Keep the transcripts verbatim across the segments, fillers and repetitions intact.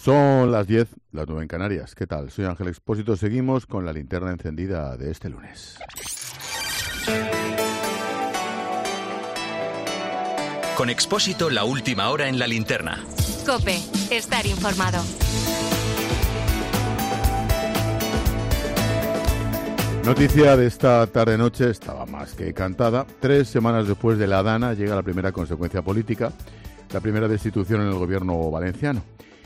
Son las diez, las nueve en Canarias. ¿Qué tal? Soy Ángel Expósito. Seguimos con la linterna encendida de este lunes. Con Expósito, la última hora en la linterna. COPE, estar informado. Noticia de esta tarde-noche, estaba más que cantada. Tres semanas después de la Dana llega la primera consecuencia política, la primera destitución en el gobierno valenciano.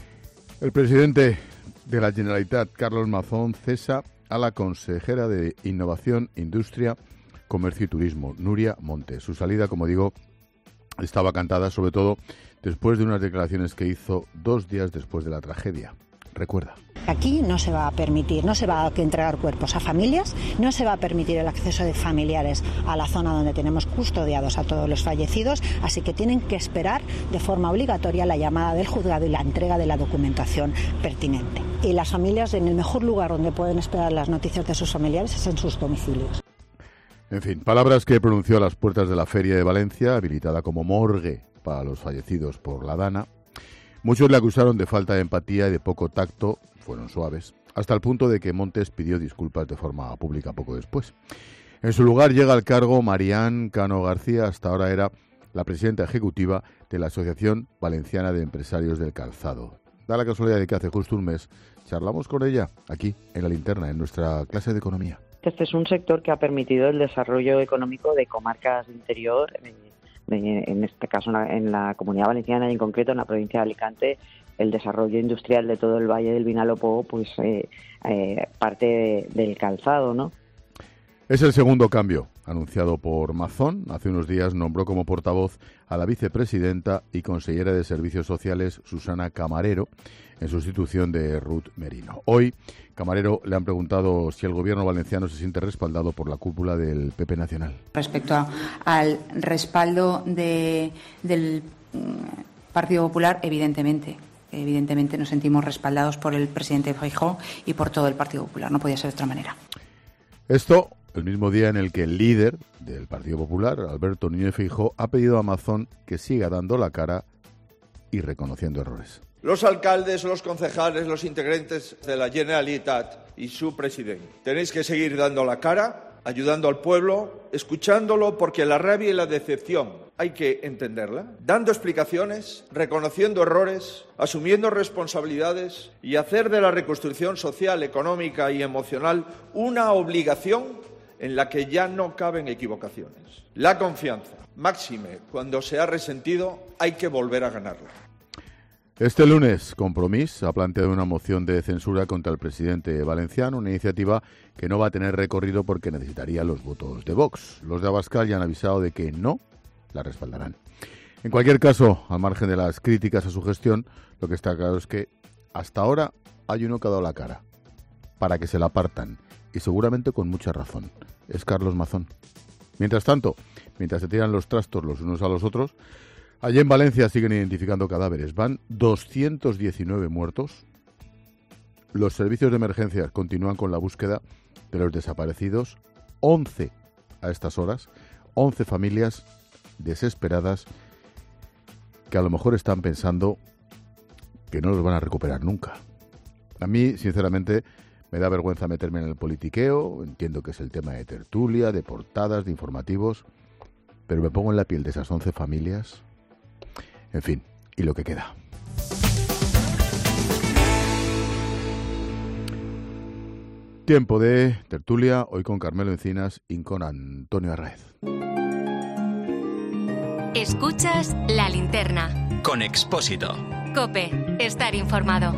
El presidente de la Generalitat, Carlos Mazón, cesa a la consejera de Innovación, Industria, Comercio y Turismo, Núria Montes. Su salida, como digo, estaba cantada, sobre todo después de unas declaraciones que hizo dos días después de la tragedia. Recuerda. Aquí no se va a permitir, no se va a entregar cuerpos a familias, no se va a permitir el acceso de familiares a la zona donde tenemos custodiados a todos los fallecidos, así que tienen que esperar de forma obligatoria la llamada del juzgado y la entrega de la documentación pertinente. Y las familias, en el mejor lugar donde pueden esperar las noticias de sus familiares es en sus domicilios. En fin, palabras que pronunció a las puertas de la Feria de Valencia, habilitada como morgue para los fallecidos por la Dana. Muchos le acusaron de falta de empatía y de poco tacto, fueron suaves, hasta el punto de que Montes pidió disculpas de forma pública poco después. En su lugar llega al cargo Marián Cano García, hasta ahora era la presidenta ejecutiva de la Asociación Valenciana de Empresarios del Calzado. Da la casualidad de que hace justo un mes charlamos con ella, aquí, en la linterna, en nuestra clase de economía. Este es un sector que ha permitido el desarrollo económico de comarcas de interior, en este caso en la Comunidad Valenciana y en concreto en la provincia de Alicante. El desarrollo industrial de todo el Valle del Vinalopó pues eh, eh, parte de, del calzado, ¿no? Es el segundo cambio anunciado por Mazón. Hace unos días nombró como portavoz a la vicepresidenta y consellera de Servicios Sociales, Susana Camarero, en sustitución de Ruth Merino. Hoy, Camarero le han preguntado si el gobierno valenciano se siente respaldado por la cúpula del P P nacional. Respecto a, al respaldo de, del Partido Popular, evidentemente. Evidentemente nos sentimos respaldados por el presidente Feijóo y por todo el Partido Popular. No podía ser de otra manera. Esto el mismo día en el que el líder del Partido Popular, Alberto Núñez Feijóo, ha pedido a Mazón que siga dando la cara y reconociendo errores. Los alcaldes, los concejales, los integrantes de la Generalitat y su presidente. Tenéis que seguir dando la cara, ayudando al pueblo, escuchándolo, porque la rabia y la decepción hay que entenderla, dando explicaciones, reconociendo errores, asumiendo responsabilidades y hacer de la reconstrucción social, económica y emocional una obligación en la que ya no caben equivocaciones. La confianza, máxime, cuando se ha resentido, hay que volver a ganarla. Este lunes, Compromís ha planteado una moción de censura contra el presidente valenciano, una iniciativa que no va a tener recorrido porque necesitaría los votos de Vox. Los de Abascal ya han avisado de que no la respaldarán. En cualquier caso, al margen de las críticas a su gestión, lo que está claro es que hasta ahora hay uno que ha dado la cara para que se la apartan, y seguramente con mucha razón. Es Carlos Mazón. Mientras tanto, mientras se tiran los trastos los unos a los otros, allí en Valencia siguen identificando cadáveres. Van doscientos diecinueve muertos. Los servicios de emergencias continúan con la búsqueda de los desaparecidos. once a estas horas. once familias desesperadas que a lo mejor están pensando que no los van a recuperar nunca. A mí, sinceramente, me da vergüenza meterme en el politiqueo. Entiendo que es el tema de tertulia, de portadas, de informativos, pero me pongo en la piel de esas once familias. En fin, y lo que queda. Tiempo de tertulia, hoy con Carmelo Encinas y con Antonio Arraez. Escuchas La Linterna. Con Expósito. COPE, estar informado.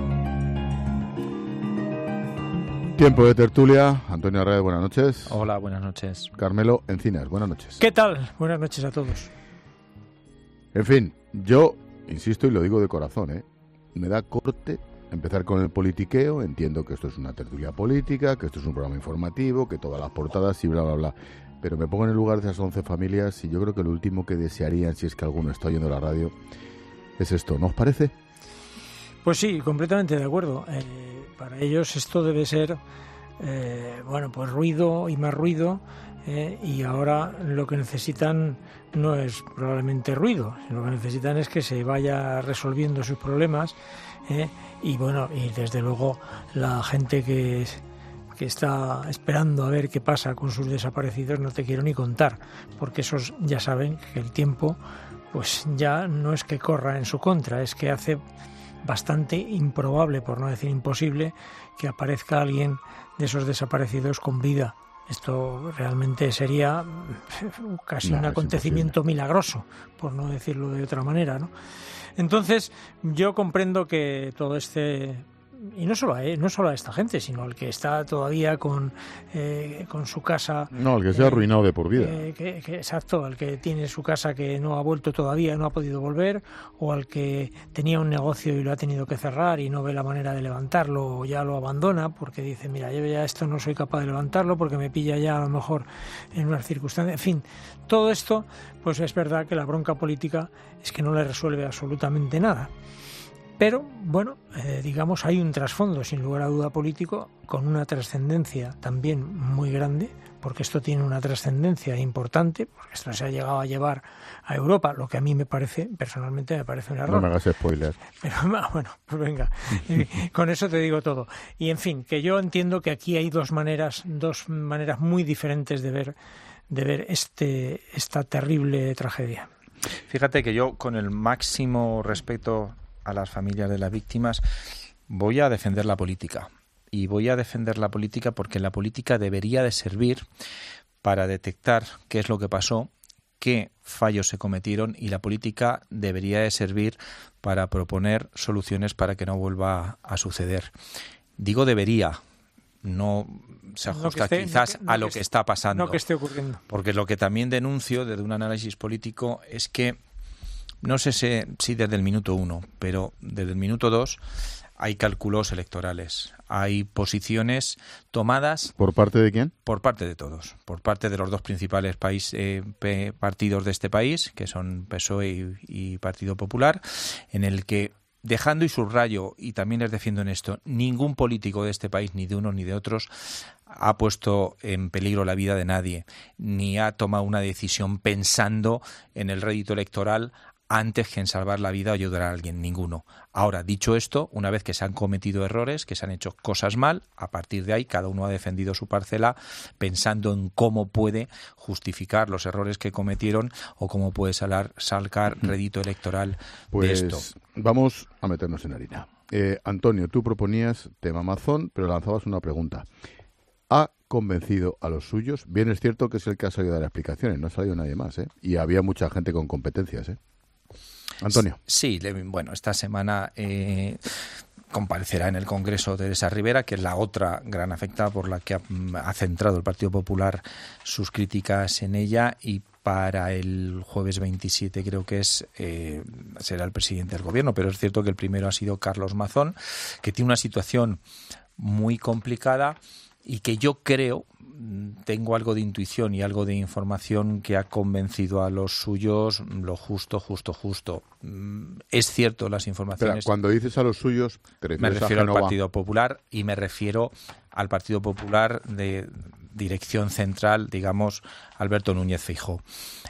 Tiempo de tertulia. Antonio Arraez, buenas noches. Hola, buenas noches. Carmelo Encinas, buenas noches. ¿Qué tal? Buenas noches a todos. En fin, yo insisto y lo digo de corazón, ¿eh? Me da corte empezar con el politiqueo. Entiendo que esto es una tertulia política, que esto es un programa informativo, que todas las portadas y bla, bla, bla. Pero me pongo en el lugar de esas once familias y yo creo que lo último que desearían, si es que alguno está oyendo la radio, es esto, ¿no os parece? Pues sí, completamente de acuerdo. Eh, para ellos esto debe ser, eh, bueno, pues ruido y más ruido eh, y ahora lo que necesitan no es probablemente ruido, lo que necesitan es que se vaya resolviendo sus problemas, eh, y bueno, y desde luego la gente que, que está esperando a ver qué pasa con sus desaparecidos no te quiero ni contar, porque esos ya saben que el tiempo pues ya no es que corra en su contra, es que hace bastante improbable, por no decir imposible, que aparezca alguien de esos desaparecidos con vida. Esto realmente sería casi no, un acontecimiento milagroso, por no decirlo de otra manera, ¿no? Entonces, yo comprendo que todo este... Y no solo a él, no solo a esta gente, sino al que está todavía con eh, con su casa. No, el que se ha eh, arruinado de por vida. Eh, que, que, exacto, al que tiene su casa que no ha vuelto todavía, no ha podido volver, o al que tenía un negocio y lo ha tenido que cerrar y no ve la manera de levantarlo, o ya lo abandona porque dice, mira, yo ya esto no soy capaz de levantarlo porque me pilla ya a lo mejor en unas circunstancias. En fin, todo esto, pues es verdad que la bronca política es que no le resuelve absolutamente nada. Pero, bueno, eh, digamos, hay un trasfondo, sin lugar a duda, político, con una trascendencia también muy grande, porque esto tiene una trascendencia importante, porque esto se ha llegado a llevar a Europa, lo que a mí me parece, personalmente me parece un error. No me hagas spoiler. Pero, bueno, pues venga, con eso te digo todo. Y, en fin, que yo entiendo que aquí hay dos maneras, dos maneras muy diferentes de ver, de ver este, esta terrible tragedia. Fíjate que yo, con el máximo respeto a las familias de las víctimas, voy a defender la política. Y voy a defender la política porque la política debería de servir para detectar qué es lo que pasó, qué fallos se cometieron, y la política debería de servir para proponer soluciones para que no vuelva a suceder. Digo debería, no se ajusta no esté, quizás no que, no a lo que, que está pasando. No que esté ocurriendo. Porque lo que también denuncio desde un análisis político es que no sé si, si desde el minuto uno, pero desde el minuto dos hay cálculos electorales, hay posiciones tomadas... ¿Por parte de quién? Por parte de todos, por parte de los dos principales país, eh, pe, partidos de este país, que son P S O E y, y Partido Popular, en el que, dejando y subrayo, y también les defiendo en esto, ningún político de este país, ni de unos ni de otros, ha puesto en peligro la vida de nadie, ni ha tomado una decisión pensando en el rédito electoral antes que en salvar la vida o ayudar a alguien, ninguno. Ahora, dicho esto, una vez que se han cometido errores, que se han hecho cosas mal, a partir de ahí cada uno ha defendido su parcela pensando en cómo puede justificar los errores que cometieron o cómo puede salar, sacar rédito electoral pues, de esto. Vamos a meternos en harina. Eh, Antonio, tú proponías tema Amazon, pero lanzabas una pregunta. ¿Ha convencido a los suyos? Bien, es cierto que es el que ha salido a dar explicaciones, no ha salido nadie más, ¿eh? Y había mucha gente con competencias, ¿eh? Antonio. Sí, bueno, esta semana eh, comparecerá en el Congreso Teresa Rivera, que es la otra gran afectada por la que ha, ha centrado el Partido Popular sus críticas en ella, y para el jueves veintisiete creo que es eh, será el presidente del Gobierno, pero es cierto que el primero ha sido Carlos Mazón, que tiene una situación muy complicada y que yo creo, tengo algo de intuición y algo de información, que ha convencido a los suyos lo justo, justo, justo. Es cierto, las informaciones... Pero cuando dices a los suyos, ¿te refieres me refiero a al Partido Popular, y me refiero al Partido Popular de dirección central, digamos, Alberto Núñez Feijóo.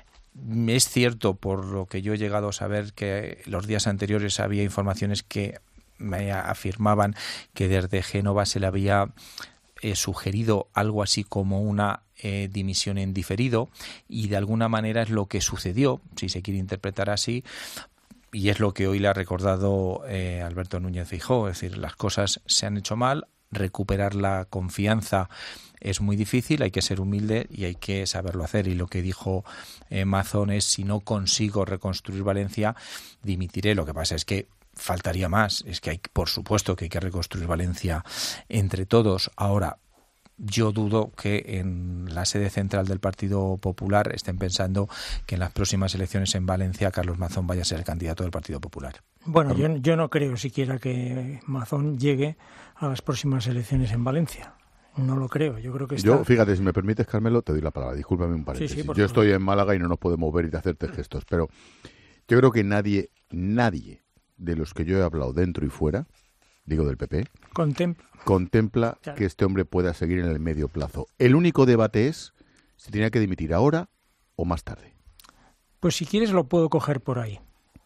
Es cierto, por lo que yo he llegado a saber, que los días anteriores había informaciones que me afirmaban que desde Génova se le había eh, sugerido algo así como una eh, dimisión en diferido, y de alguna manera es lo que sucedió, si se quiere interpretar así, y es lo que hoy le ha recordado eh, Alberto Núñez Feijóo. Es decir, las cosas se han hecho mal, recuperar la confianza es muy difícil, hay que ser humilde y hay que saberlo hacer. Y lo que dijo eh, Mazón es: si no consigo reconstruir Valencia, dimitiré. Lo que pasa es que faltaría más, es que hay, por supuesto que hay que reconstruir Valencia entre todos. Ahora, yo dudo que en la sede central del Partido Popular estén pensando que en las próximas elecciones en Valencia Carlos Mazón vaya a ser el candidato del Partido Popular. Bueno, yo, yo no creo siquiera que Mazón llegue a las próximas elecciones en Valencia. No lo creo, yo creo que está... Yo, fíjate, si me permites, Carmelo, te doy la palabra, discúlpame un paréntesis. Sí, sí, yo estoy en Málaga y no nos podemos ver y hacerte gestos, pero yo creo que nadie, nadie de los que yo he hablado dentro y fuera, digo del P P, contempla, contempla claro. que este hombre pueda seguir en el medio plazo. El único debate es ¿Se tenía que dimitir ahora o más tarde? Pues si quieres lo puedo coger por ahí.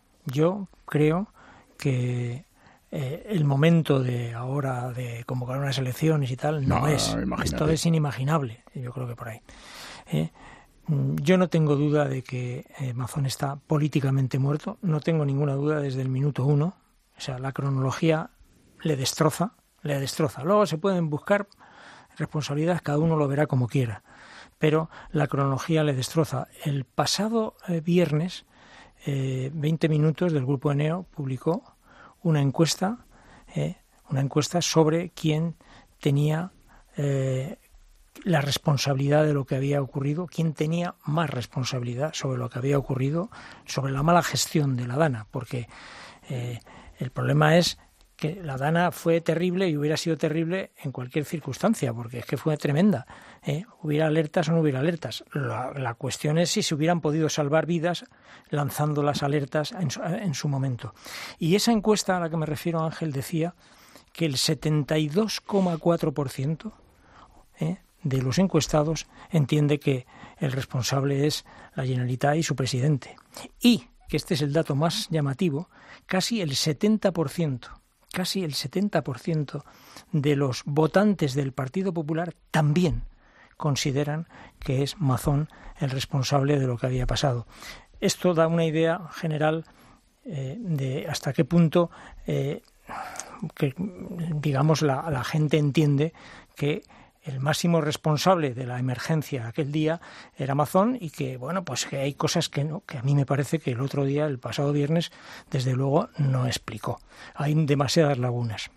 Yo creo que eh, el momento de ahora de convocar unas elecciones y tal no, no es. Imagínate. Esto es inimaginable, yo creo que por ahí. Eh, yo no tengo duda de que eh, Mazón está políticamente muerto, no tengo ninguna duda desde el minuto uno. O sea, la cronología le destroza, le destroza. Luego se pueden buscar responsabilidades, cada uno lo verá como quiera, pero la cronología le destroza. El pasado eh, viernes, eh, veinte minutos del Grupo Eneo publicó una encuesta, eh, una encuesta sobre quién tenía eh, la responsabilidad de lo que había ocurrido, quién tenía más responsabilidad sobre lo que había ocurrido, sobre la mala gestión de la Dana, porque eh, el problema es que la Dana fue terrible y hubiera sido terrible en cualquier circunstancia, porque es que fue tremenda. ¿eh? Hubiera alertas o no hubiera alertas. La, la cuestión es si se hubieran podido salvar vidas lanzando las alertas en su, en su momento. Y esa encuesta a la que me refiero, Ángel, decía que el setenta y dos coma cuatro por ciento ¿eh? de los encuestados entiende que el responsable es la Generalitat y su presidente. Y, que este es el dato más llamativo, casi el setenta por ciento casi el setenta por ciento de los votantes del Partido Popular también consideran que es Mazón el responsable de lo que había pasado. Esto da una idea general eh, de hasta qué punto, eh, que, digamos, la, la gente entiende que el máximo responsable de la emergencia aquel día era Mazón y que, bueno, pues que hay cosas que no, que a mí me parece que el otro día, el pasado viernes, desde luego no explicó. Hay demasiadas lagunas.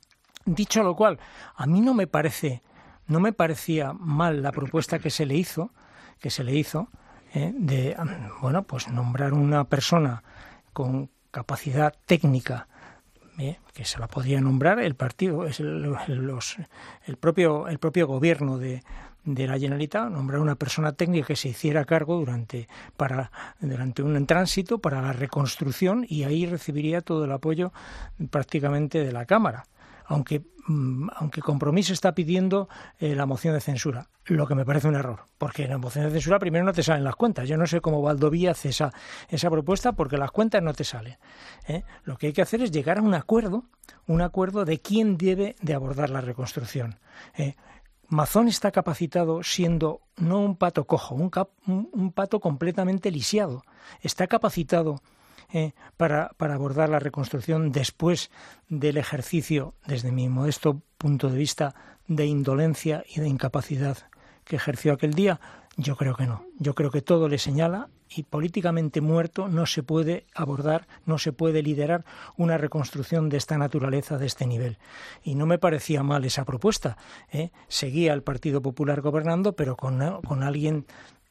Dicho lo cual, a mí no me parece, no me parecía mal la propuesta que se le hizo, que se le hizo, eh, de, bueno, pues nombrar una persona con capacidad técnica, Eh, que se la podía nombrar el partido, es el, los, el propio el propio gobierno de, de la Generalitat, nombrar una persona técnica que se hiciera cargo durante para durante un tránsito para la reconstrucción, y ahí recibiría todo el apoyo prácticamente de la Cámara. Aunque aunque Compromís está pidiendo eh, la moción de censura, lo que me parece un error, porque en la moción de censura primero no te salen las cuentas. Yo no sé cómo Valdoví hace esa, esa propuesta, porque las cuentas no te salen. ¿eh? Lo que hay que hacer es llegar a un acuerdo, un acuerdo de quién debe de abordar la reconstrucción. ¿eh? Mazón está capacitado siendo no un pato cojo, un, cap, un, un pato completamente lisiado. Está capacitado Eh, para, para abordar la reconstrucción después del ejercicio, desde mi modesto punto de vista, de indolencia y de incapacidad que ejerció aquel día. Yo creo que no. Yo creo que todo le señala, y políticamente muerto no se puede abordar, no se puede liderar una reconstrucción de esta naturaleza, de este nivel. Y no me parecía mal esa propuesta. ¿eh? Seguía el Partido Popular gobernando, pero con, con alguien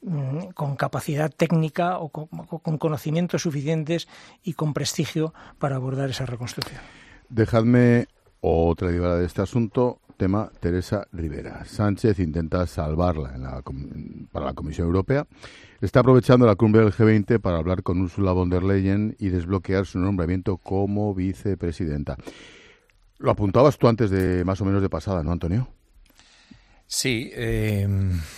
con capacidad técnica o con, o con conocimientos suficientes y con prestigio para abordar esa reconstrucción. Dejadme otra derivada de este asunto, tema Teresa Rivera. Sánchez intenta salvarla en la, para la Comisión Europea. Está aprovechando la cumbre del G veinte para hablar con Ursula von der Leyen y desbloquear su nombramiento como vicepresidenta. Lo apuntabas tú antes de más o menos de pasada, ¿no, Antonio? Sí, eh...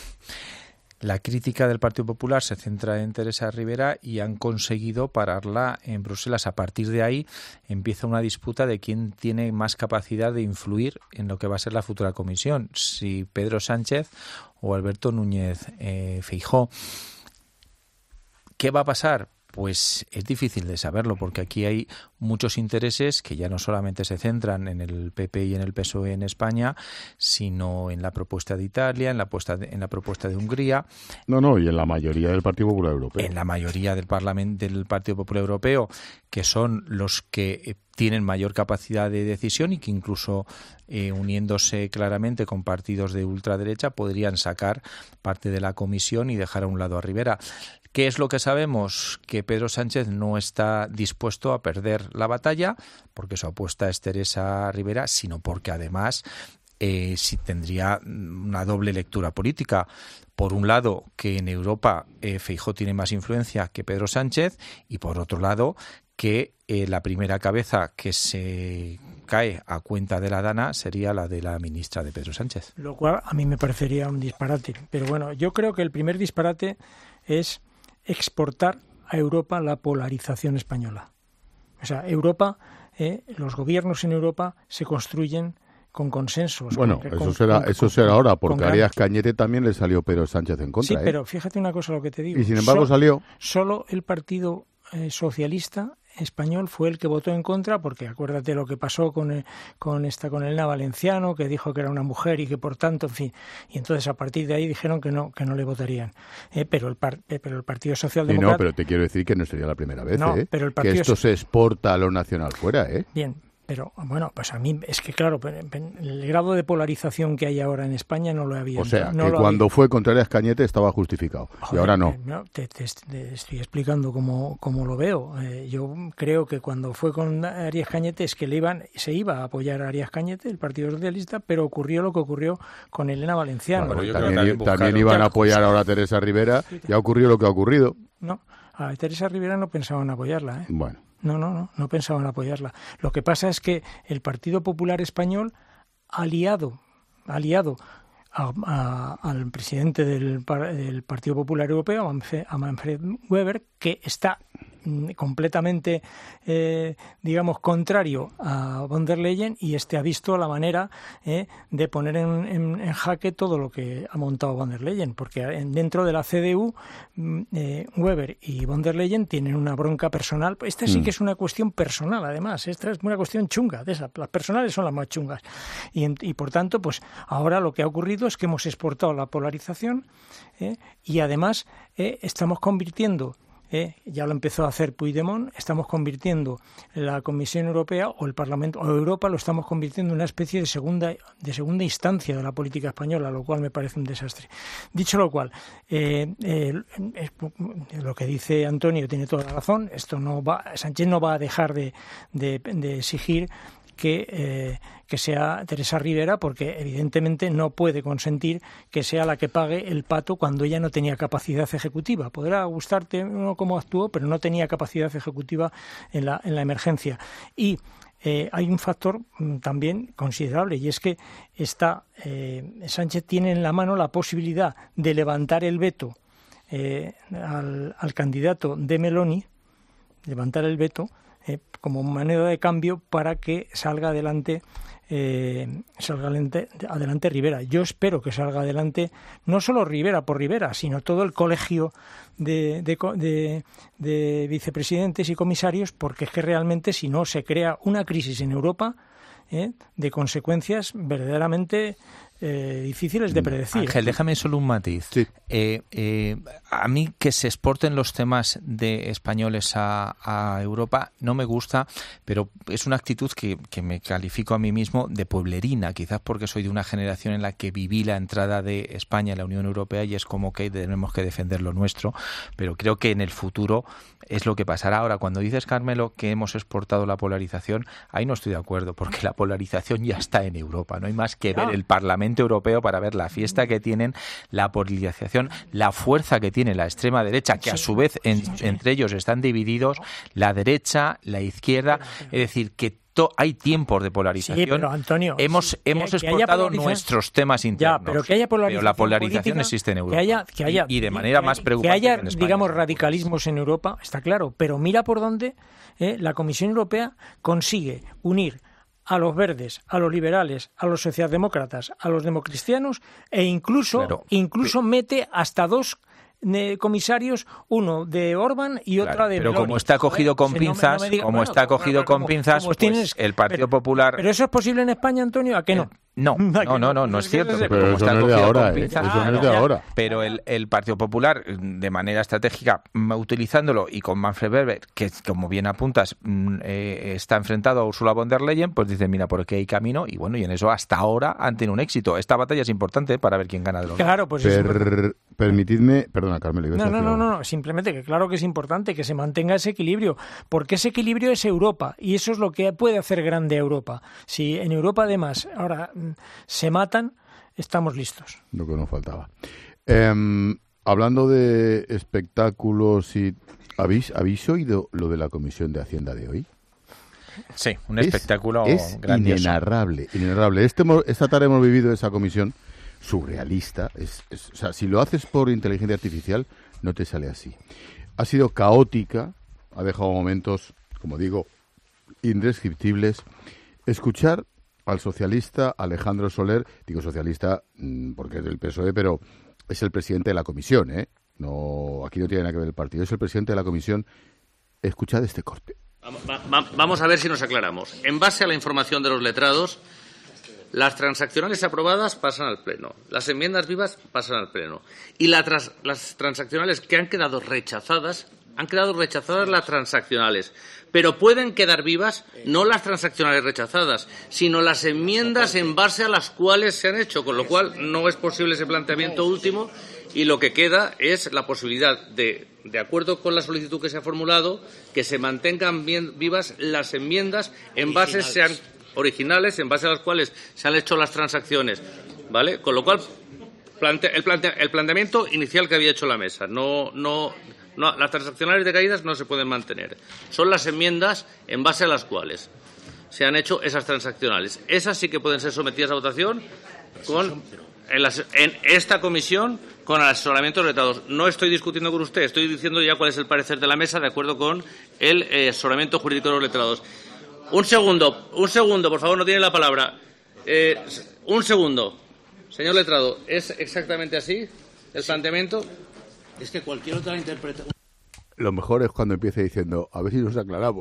La crítica del Partido Popular se centra en Teresa Rivera y han conseguido pararla en Bruselas. A partir de ahí empieza una disputa de quién tiene más capacidad de influir en lo que va a ser la futura comisión, si Pedro Sánchez o Alberto Núñez eh, Feijóo. ¿Qué va a pasar? Pues es difícil de saberlo, porque aquí hay muchos intereses que ya no solamente se centran en el P P y en el P S O E en España, sino en la propuesta de Italia, en la, puesta de, en la propuesta de Hungría. No, no, y en la mayoría del Partido Popular Europeo. En la mayoría del Parlamento del Partido Popular Europeo, que son los que tienen mayor capacidad de decisión y que incluso eh, uniéndose claramente con partidos de ultraderecha podrían sacar parte de la comisión y dejar a un lado a Rivera. ¿Qué es lo que sabemos? Que Pedro Sánchez no está dispuesto a perder la batalla porque su apuesta es Teresa Rivera, sino porque además eh, sí tendría una doble lectura política. Por un lado, que en Europa eh, Feijóo tiene más influencia que Pedro Sánchez, y por otro lado, que eh, la primera cabeza que se cae a cuenta de la Dana sería la de la ministra de Pedro Sánchez. Lo cual a mí me parecería un disparate. Pero bueno, yo creo que el primer disparate es exportar a Europa la polarización española. O sea, Europa, eh, los gobiernos en Europa se construyen con consensos. Bueno, con, eso con, será con, eso será ahora, porque a Arias gran... Cañete también le salió Pedro Sánchez en contra. Sí, ¿eh? pero fíjate una cosa lo que te digo. Y sin embargo so, salió. Solo el Partido eh, Socialista español fue el que votó en contra, porque acuérdate lo que pasó con el, con esta con Elena Valenciano, que dijo que era una mujer y que por tanto, en fin, y entonces a partir de ahí dijeron que no que no le votarían. Eh, pero el par, eh, pero el Partido Socialdemócrata. Sí, no, pero te quiero decir que no sería la primera vez, no, ¿eh? Pero el que esto so... se exporta a lo nacional fuera, ¿eh? Bien. Pero, bueno, pues a mí es que, claro, el grado de polarización que hay ahora en España no lo había. O sea, no que lo cuando había. fue contra Arias Cañete estaba justificado. Joder, y ahora no. no te, te, te estoy explicando cómo, cómo lo veo. Eh, yo creo que cuando fue con Arias Cañete es que le iban, se iba a apoyar a Arias Cañete, el Partido Socialista, pero ocurrió lo que ocurrió con Elena Valenciano. Claro, también, también, también iban a apoyar ahora a Teresa Rivera y ha ocurrido lo que ha ocurrido. No, a Teresa Rivera no pensaban apoyarla, ¿eh? Bueno. No, no, no, no pensaban apoyarla. Lo que pasa es que el Partido Popular Español ha aliado, ha aliado a, a, al presidente del, del Partido Popular Europeo, a Manfred Weber, que está completamente, eh, digamos, contrario a von der Leyen, y este ha visto la manera eh, de poner en, en, en jaque todo lo que ha montado von der Leyen, porque dentro de la C D U eh, Weber y von der Leyen tienen una bronca personal. Esta sí que es una cuestión personal, además, esta es una cuestión chunga, de esas. Las personales son las más chungas, y, y por tanto, pues ahora lo que ha ocurrido es que hemos exportado la polarización eh, y además eh, estamos convirtiendo Eh, ya lo empezó a hacer Puigdemont, estamos convirtiendo la Comisión Europea o el Parlamento o Europa, lo estamos convirtiendo en una especie de segunda de segunda instancia de la política española, lo cual me parece un desastre. Dicho lo cual, eh, eh, eh, lo que dice Antonio tiene toda la razón. Esto no va, Sánchez no va a dejar de, de, de exigir que, eh, que sea Teresa Rivera, porque evidentemente no puede consentir que sea la que pague el pato cuando ella no tenía capacidad ejecutiva. Podrá gustarte uno cómo actuó, pero no tenía capacidad ejecutiva en la, en la emergencia. Y eh, hay un factor mm, también considerable, y es que está, eh, Sánchez tiene en la mano la posibilidad de levantar el veto eh, al, al candidato de Meloni, levantar el veto, Eh, como manera de cambio para que salga adelante eh, salga adelante, adelante Rivera. Yo espero que salga adelante no solo Rivera por Rivera, sino todo el colegio de, de, de, de vicepresidentes y comisarios, porque es que realmente si no se crea una crisis en Europa eh, de consecuencias verdaderamente Eh, difíciles de predecir. Ángel, déjame solo un matiz. Sí. Eh, eh, a mí que se exporten los temas de españoles a, a Europa no me gusta, pero es una actitud que, que me califico a mí mismo de pueblerina, quizás porque soy de una generación en la que viví la entrada de España en la Unión Europea y es como que tenemos que defender lo nuestro, pero creo que en el futuro es lo que pasará. Ahora, cuando dices, Carmelo, que hemos exportado la polarización, ahí no estoy de acuerdo, porque la polarización ya está en Europa, no hay más que ver el Parlamento Europeo para ver la fiesta que tienen, la polarización, la fuerza que tiene la extrema derecha, que a su vez en, entre ellos están divididos la derecha, la izquierda, es decir, que hay tiempos de polarización. Sí, pero Antonio, hemos sí, hemos que, que exportado nuestros temas internos. Ya, pero que haya polarización, pero la polarización política, existe en Europa. Que haya, que haya, y, y de manera que más preocupante que haya, que en España, digamos, radicalismos en Europa, está claro, pero mira por dónde eh, la Comisión Europea consigue unir a los verdes, a los liberales, a los socialdemócratas, a los democristianos, e incluso, claro, incluso mete hasta dos de comisarios, uno de Orbán y otra claro, de pero Meloni. como está cogido con no, pinzas, no me, no me diga, como bueno, está cogido como, con como, pinzas, como pues tienes, el Partido pero, Popular. Pero eso es posible en España, Antonio, ¿a qué no? Eh, No, no, no, no, no es cierto. Pero como eso está no es de ahora, eh, eso no es de ahora. Pero el, el Partido Popular, de manera estratégica, utilizándolo, y con Manfred Weber, que como bien apuntas, eh, está enfrentado a Ursula von der Leyen, pues dice, mira, por aquí hay camino, y bueno, y en eso hasta ahora han tenido un éxito. Esta batalla es importante para ver quién gana de los Claro, pues per, permitidme, perdona, Carmelo. No, no, no, no, no, simplemente que claro que es importante que se mantenga ese equilibrio, porque ese equilibrio es Europa, y eso es lo que puede hacer grande a Europa. Si en Europa además ahora se matan, estamos listos. Lo que nos faltaba. Eh, hablando de espectáculos y ¿Habéis, ¿Habéis oído lo de la Comisión de Hacienda de hoy? Sí, un es, espectáculo es grandioso. inenarrable, inenarrable. Este, esta tarde hemos vivido esa comisión surrealista. Es, es, o sea, si lo haces por inteligencia artificial, no te sale así. Ha sido caótica, ha dejado momentos, como digo, indescriptibles. Escuchar al socialista Alejandro Soler, digo socialista porque es del P S O E, pero es el presidente de la comisión, ¿eh? No, aquí no tiene nada que ver el partido, es el presidente de la comisión. Escuchad este corte. Vamos a ver si nos aclaramos. En base a la información de los letrados, las transaccionales aprobadas pasan al Pleno, las enmiendas vivas pasan al Pleno y la tras, las transaccionales que han quedado rechazadas, han quedado rechazadas las transaccionales, pero pueden quedar vivas no las transaccionales rechazadas, sino las enmiendas en base a las cuales se han hecho, con lo cual no es posible ese planteamiento último y lo que queda es la posibilidad de, de acuerdo con la solicitud que se ha formulado, que se mantengan bien vivas las enmiendas en base sean originales en base a las cuales se han hecho las transacciones, ¿vale? Con lo cual, plante, el, plante, el planteamiento inicial que había hecho la mesa, no, no, no, las transaccionales decaídas no se pueden mantener. Son las enmiendas en base a las cuales se han hecho esas transaccionales. Esas sí que pueden ser sometidas a votación con, en, las, en esta comisión con el asesoramiento de letrados. No estoy discutiendo con usted, estoy diciendo ya cuál es el parecer de la mesa de acuerdo con el eh, asesoramiento jurídico de los letrados. Un segundo, un segundo, por favor, no tiene la palabra. Eh, un segundo. Señor letrado, ¿es exactamente así el sí. planteamiento? Es que cualquier otra interpretación... Lo mejor es cuando empiece diciendo, a ver si nos aclaramos.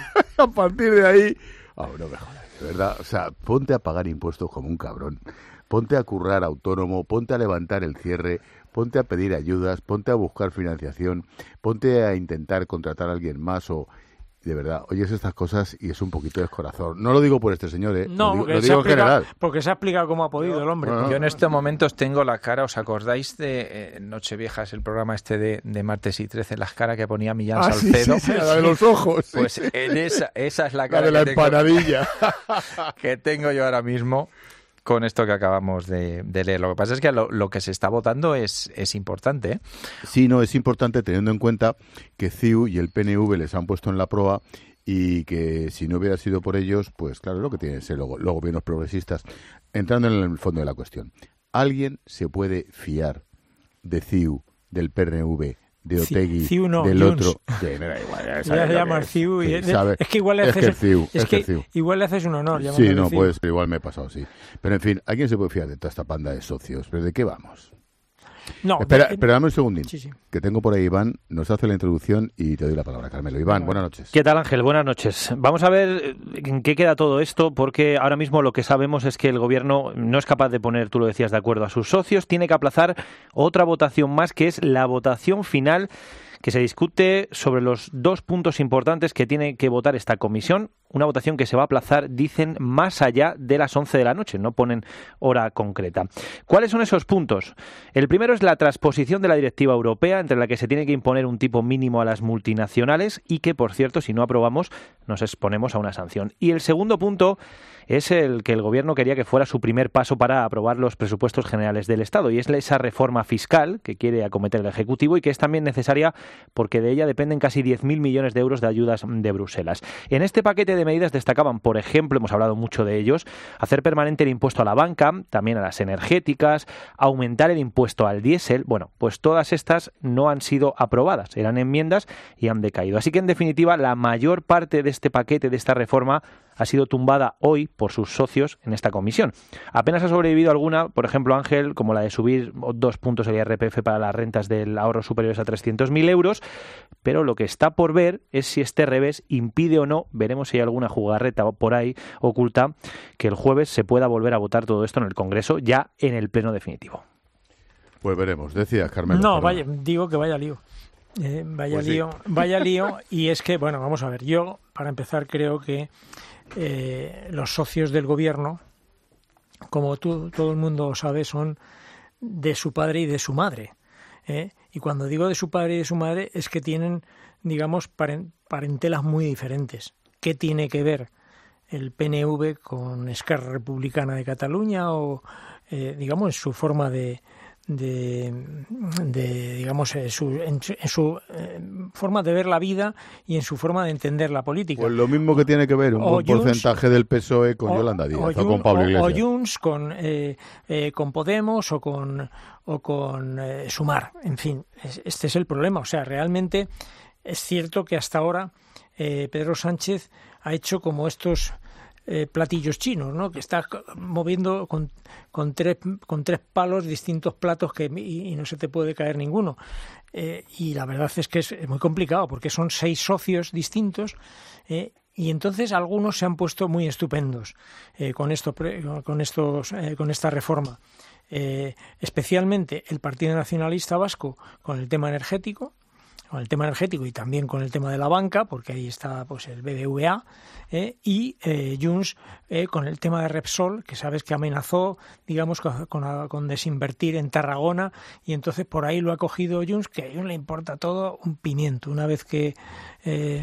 A partir de ahí... Oh, no me jodas, de verdad. O sea, ponte a pagar impuestos como un cabrón. Ponte a currar autónomo, ponte a levantar el cierre, ponte a pedir ayudas, ponte a buscar financiación, ponte a intentar contratar a alguien más o... De verdad, oyes estas cosas y es un poquito descorazón. No lo digo por este señor, ¿eh? No, lo digo, lo digo en general. Porque se ha explicado cómo ha podido el hombre. No, no. Yo en estos momentos tengo la cara, ¿os acordáis de eh, Nocheviejas, el programa este de, de martes y trece, las caras que ponía Millán ah, Salcedo? Sí, sí, sí, la de los ojos. Pues sí. en esa, esa es la cara la de la que empanadilla. Tengo, que tengo yo ahora mismo con esto que acabamos de, de leer. Lo que pasa es que lo, lo que se está votando es, es importante, ¿eh? Sí, no, es importante teniendo en cuenta que C I U y el P N V les han puesto en la prueba y que si no hubiera sido por ellos, pues claro, es lo que tienen que ser los, los gobiernos progresistas. Entrando en el fondo de la cuestión, ¿alguien se puede fiar de C I U, del P N V, de Otegi, C I U no, del Junts. otro? Sí, me da igual, ya ya se llama C I U. Y sí, es, es que igual le haces, es que C I U, es es que que C I U. igual le haces un honor. Sí, no, C I U. pues igual me he pasado, sí. Pero en fin, ¿alguien se puede fiar de toda esta panda de socios? ¿Pero de qué vamos? No, espera, de, espera, dame un segundín, sí, sí. que tengo por ahí Iván, nos hace la introducción y te doy la palabra, Carmelo. Iván, buenas noches. ¿Qué tal, Ángel? Buenas noches. Vamos a ver en qué queda todo esto, porque ahora mismo lo que sabemos es que el Gobierno no es capaz de poner, tú lo decías, de acuerdo a sus socios, tiene que aplazar otra votación más, que es la votación final que se discute sobre los dos puntos importantes que tiene que votar esta comisión. Una votación que se va a aplazar, dicen, más allá de las once de la noche, no ponen hora concreta. ¿Cuáles son esos puntos? El primero es la transposición de la directiva europea, entre la que se tiene que imponer un tipo mínimo a las multinacionales y que, por cierto, si no aprobamos, nos exponemos a una sanción. Y el segundo punto es el que el Gobierno quería que fuera su primer paso para aprobar los presupuestos generales del Estado, y es esa reforma fiscal que quiere acometer el Ejecutivo y que es también necesaria porque de ella dependen casi diez mil millones de euros de ayudas de Bruselas. En este paquete de medidas destacaban, por ejemplo, hemos hablado mucho de ellos, hacer permanente el impuesto a la banca, también a las energéticas, aumentar el impuesto al diésel. Bueno, pues todas estas no han sido aprobadas, eran enmiendas y han decaído. Así que, en definitiva, la mayor parte de este paquete, de esta reforma, ha sido tumbada hoy por sus socios en esta comisión. Apenas ha sobrevivido alguna, por ejemplo, Ángel, como la de subir dos puntos el I R P F para las rentas del ahorro superiores a trescientos mil euros, pero lo que está por ver es si este revés impide o no, veremos si hay alguna jugarreta por ahí oculta, que el jueves se pueda volver a votar todo esto en el Congreso, ya en el pleno definitivo. Pues veremos. Decías, Carmelo. No, vaya, digo que vaya lío. Eh, vaya pues lío, sí. vaya lío. Y es que, bueno, vamos a ver, yo, para empezar, creo que Eh, los socios del Gobierno, como tú, todo el mundo sabe, son de su padre y de su madre. ¿eh? Y cuando digo de su padre y de su madre es que tienen, digamos, parentelas muy diferentes. ¿Qué tiene que ver el P N V con Esquerra Republicana de Cataluña o, eh, digamos, en su forma de, de, de digamos, en su, en su, en su eh, forma de ver la vida y en su forma de entender la política. Pues lo mismo que tiene que ver un buen Junts, porcentaje del P S O E con o, Yolanda Díaz o, o, o con Pablo Iglesias. O Junts con, eh, eh, con Podemos o con, o con eh, Sumar. En fin, este es el problema. O sea, realmente es cierto que hasta ahora eh, Pedro Sánchez ha hecho como estos eh, platillos chinos, ¿no? Que está moviendo con, con, tres, con tres palos distintos platos que y, y no se te puede caer ninguno. Eh, y la verdad es que es muy complicado porque son seis socios distintos eh, y entonces algunos se han puesto muy estupendos eh, con esto, con estos, eh, con esta reforma. Eh, especialmente el Partido Nacionalista Vasco con el tema energético, con el tema energético y también con el tema de la banca, porque ahí está pues el B B V A, eh, y eh, Junts eh, con el tema de Repsol, que sabes que amenazó, digamos, con, con, con desinvertir en Tarragona, y entonces por ahí lo ha cogido Junts, que a Junts le importa todo un pimiento. Una vez que eh,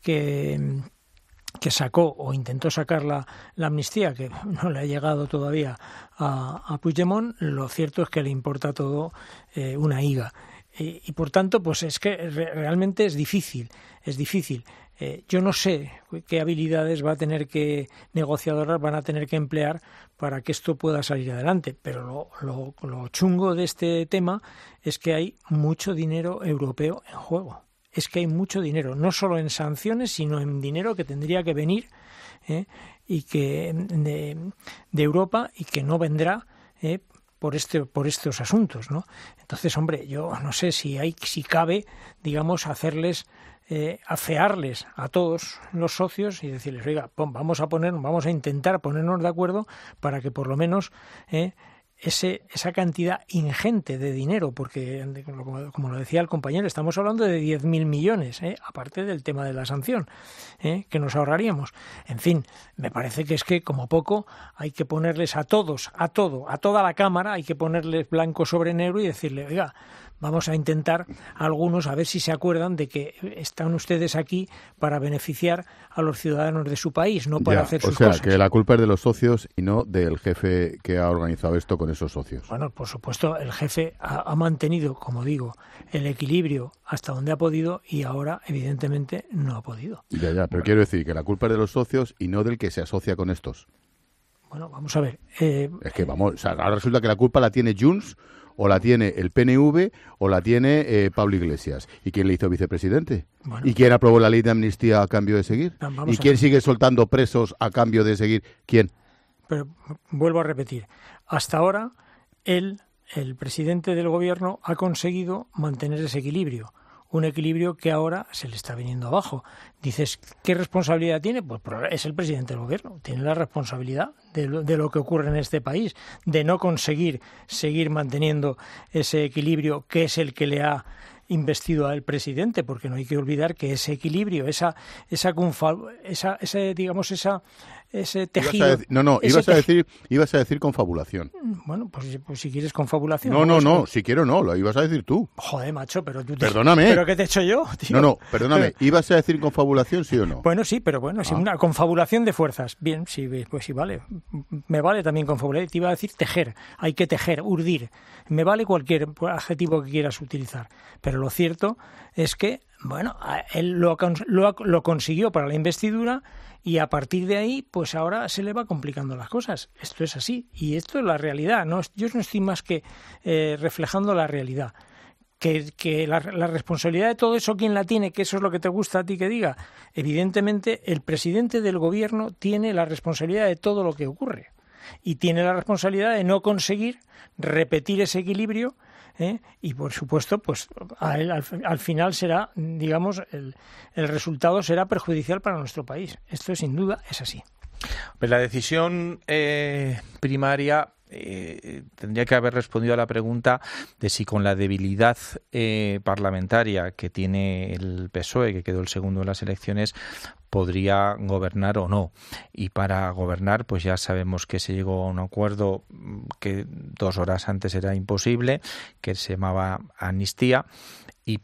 que que sacó o intentó sacar la, la amnistía, que no le ha llegado todavía a, a Puigdemont, lo cierto es que le importa todo eh, una higa. Y, y por tanto, pues es que re, realmente es difícil, es difícil. Eh, yo no sé qué habilidades va a tener que negociadoras van a tener que emplear para que esto pueda salir adelante, pero lo, lo, lo chungo de este tema es que hay mucho dinero europeo en juego. Es que hay mucho dinero, no solo en sanciones, sino en dinero que tendría que venir eh, y que de, de Europa y que no vendrá eh, por este por estos asuntos, ¿no? Entonces, hombre, yo no sé si hay si cabe, digamos, hacerles eh, afearles a todos los socios y decirles, oiga, pon, vamos a poner, vamos a intentar ponernos de acuerdo para que por lo menos eh, Ese, esa cantidad ingente de dinero, porque como, como lo decía el compañero, estamos hablando de diez mil millones, ¿eh? Aparte del tema de la sanción, ¿eh? Que nos ahorraríamos. En fin, me parece que es que como poco hay que ponerles a todos, a todo, a toda la Cámara, hay que ponerles blanco sobre negro y decirle, oiga, vamos a intentar a algunos a ver si se acuerdan de que están ustedes aquí para beneficiar a los ciudadanos de su país, no para ya, hacer sus cosas. O sea, cosas. que la culpa es de los socios y no del jefe que ha organizado esto con esos socios. Bueno, por supuesto, el jefe ha, ha mantenido, como digo, el equilibrio hasta donde ha podido y ahora, evidentemente, no ha podido. Ya, ya, pero bueno, quiero decir que la culpa es de los socios y no del que se asocia con estos. Bueno, vamos a ver. Eh, es que vamos, o sea, ahora resulta que la culpa la tiene Junts, o la tiene el P N V, o la tiene eh, Pablo Iglesias. ¿Y quién le hizo vicepresidente? Bueno. ¿Y quién aprobó la ley de amnistía a cambio de seguir? Vamos ¿Y quién sigue soltando presos a cambio de seguir? ¿Quién? Pero vuelvo a repetir, hasta ahora él, el presidente del gobierno, ha conseguido mantener ese equilibrio. Un equilibrio que ahora se le está viniendo abajo. Dices, ¿qué responsabilidad tiene? Pues es el presidente del gobierno. Tiene la responsabilidad de lo, de lo que ocurre en este país, de no conseguir seguir manteniendo ese equilibrio que es el que le ha investido al presidente, porque no hay que olvidar que ese equilibrio, esa, esa, esa, ese, digamos, esa, ese tejido. Ibas a decir, no, no, ibas a decir, ibas a decir confabulación. Bueno, pues, pues si quieres confabulación. No, no, no, no, si quiero no, lo ibas a decir tú. Joder, macho, pero tú te... Perdóname. ¿Pero qué te he hecho yo, tío? No, no, perdóname, ¿ibas a decir confabulación, sí o no? Bueno, sí, pero bueno, ah. sí, una confabulación de fuerzas. Bien, sí, pues sí, vale. Me vale también confabulación. Te iba a decir tejer, hay que tejer, urdir. Me vale cualquier adjetivo que quieras utilizar. Pero lo cierto es que, bueno, él lo, lo, lo consiguió para la investidura y a partir de ahí, pues ahora se le va complicando las cosas. Esto es así y esto es la realidad. No, yo no estoy más que eh, reflejando la realidad. Que, que la, la responsabilidad de todo eso, ¿quién la tiene? Que eso es lo que te gusta a ti que diga. Evidentemente, el presidente del gobierno tiene la responsabilidad de todo lo que ocurre y tiene la responsabilidad de no conseguir repetir ese equilibrio. ¿Eh? Y por supuesto, pues a él, al, al final será, digamos, el, el resultado será perjudicial para nuestro país. Esto sin duda es así. Pues la decisión eh, primaria eh, tendría que haber respondido a la pregunta de si con la debilidad eh, parlamentaria que tiene el P S O E, que quedó el segundo en las elecciones, podría gobernar o no. Y para gobernar, pues ya sabemos que se llegó a un acuerdo que dos horas antes era imposible, que se llamaba amnistía, y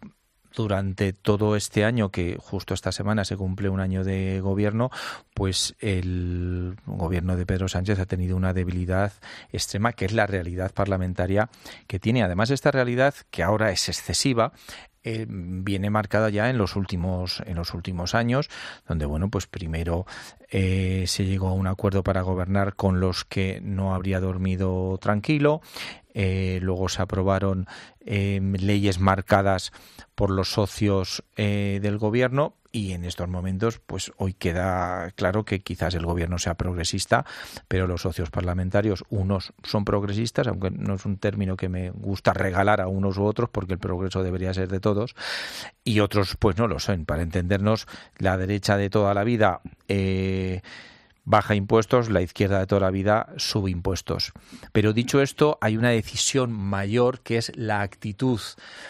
durante todo este año, que justo esta semana se cumple un año de gobierno, pues el gobierno de Pedro Sánchez ha tenido una debilidad extrema, que es la realidad parlamentaria que tiene. Además, esta realidad, que ahora es excesiva, Eh, viene marcada ya en los últimos en los últimos años, donde bueno pues primero eh, se llegó a un acuerdo para gobernar con los que no habría dormido tranquilo, eh, luego se aprobaron eh, leyes marcadas por los socios eh, del gobierno, y en estos momentos pues hoy queda claro que quizás el gobierno sea progresista, pero los socios parlamentarios, unos son progresistas, aunque no es un término que me gusta regalar a unos u otros, porque el progreso debería ser de todos, y otros pues no lo son. Para entendernos, la derecha de toda la vida eh, baja impuestos, la izquierda de toda la vida sube impuestos. Pero dicho esto, hay una decisión mayor, que es la actitud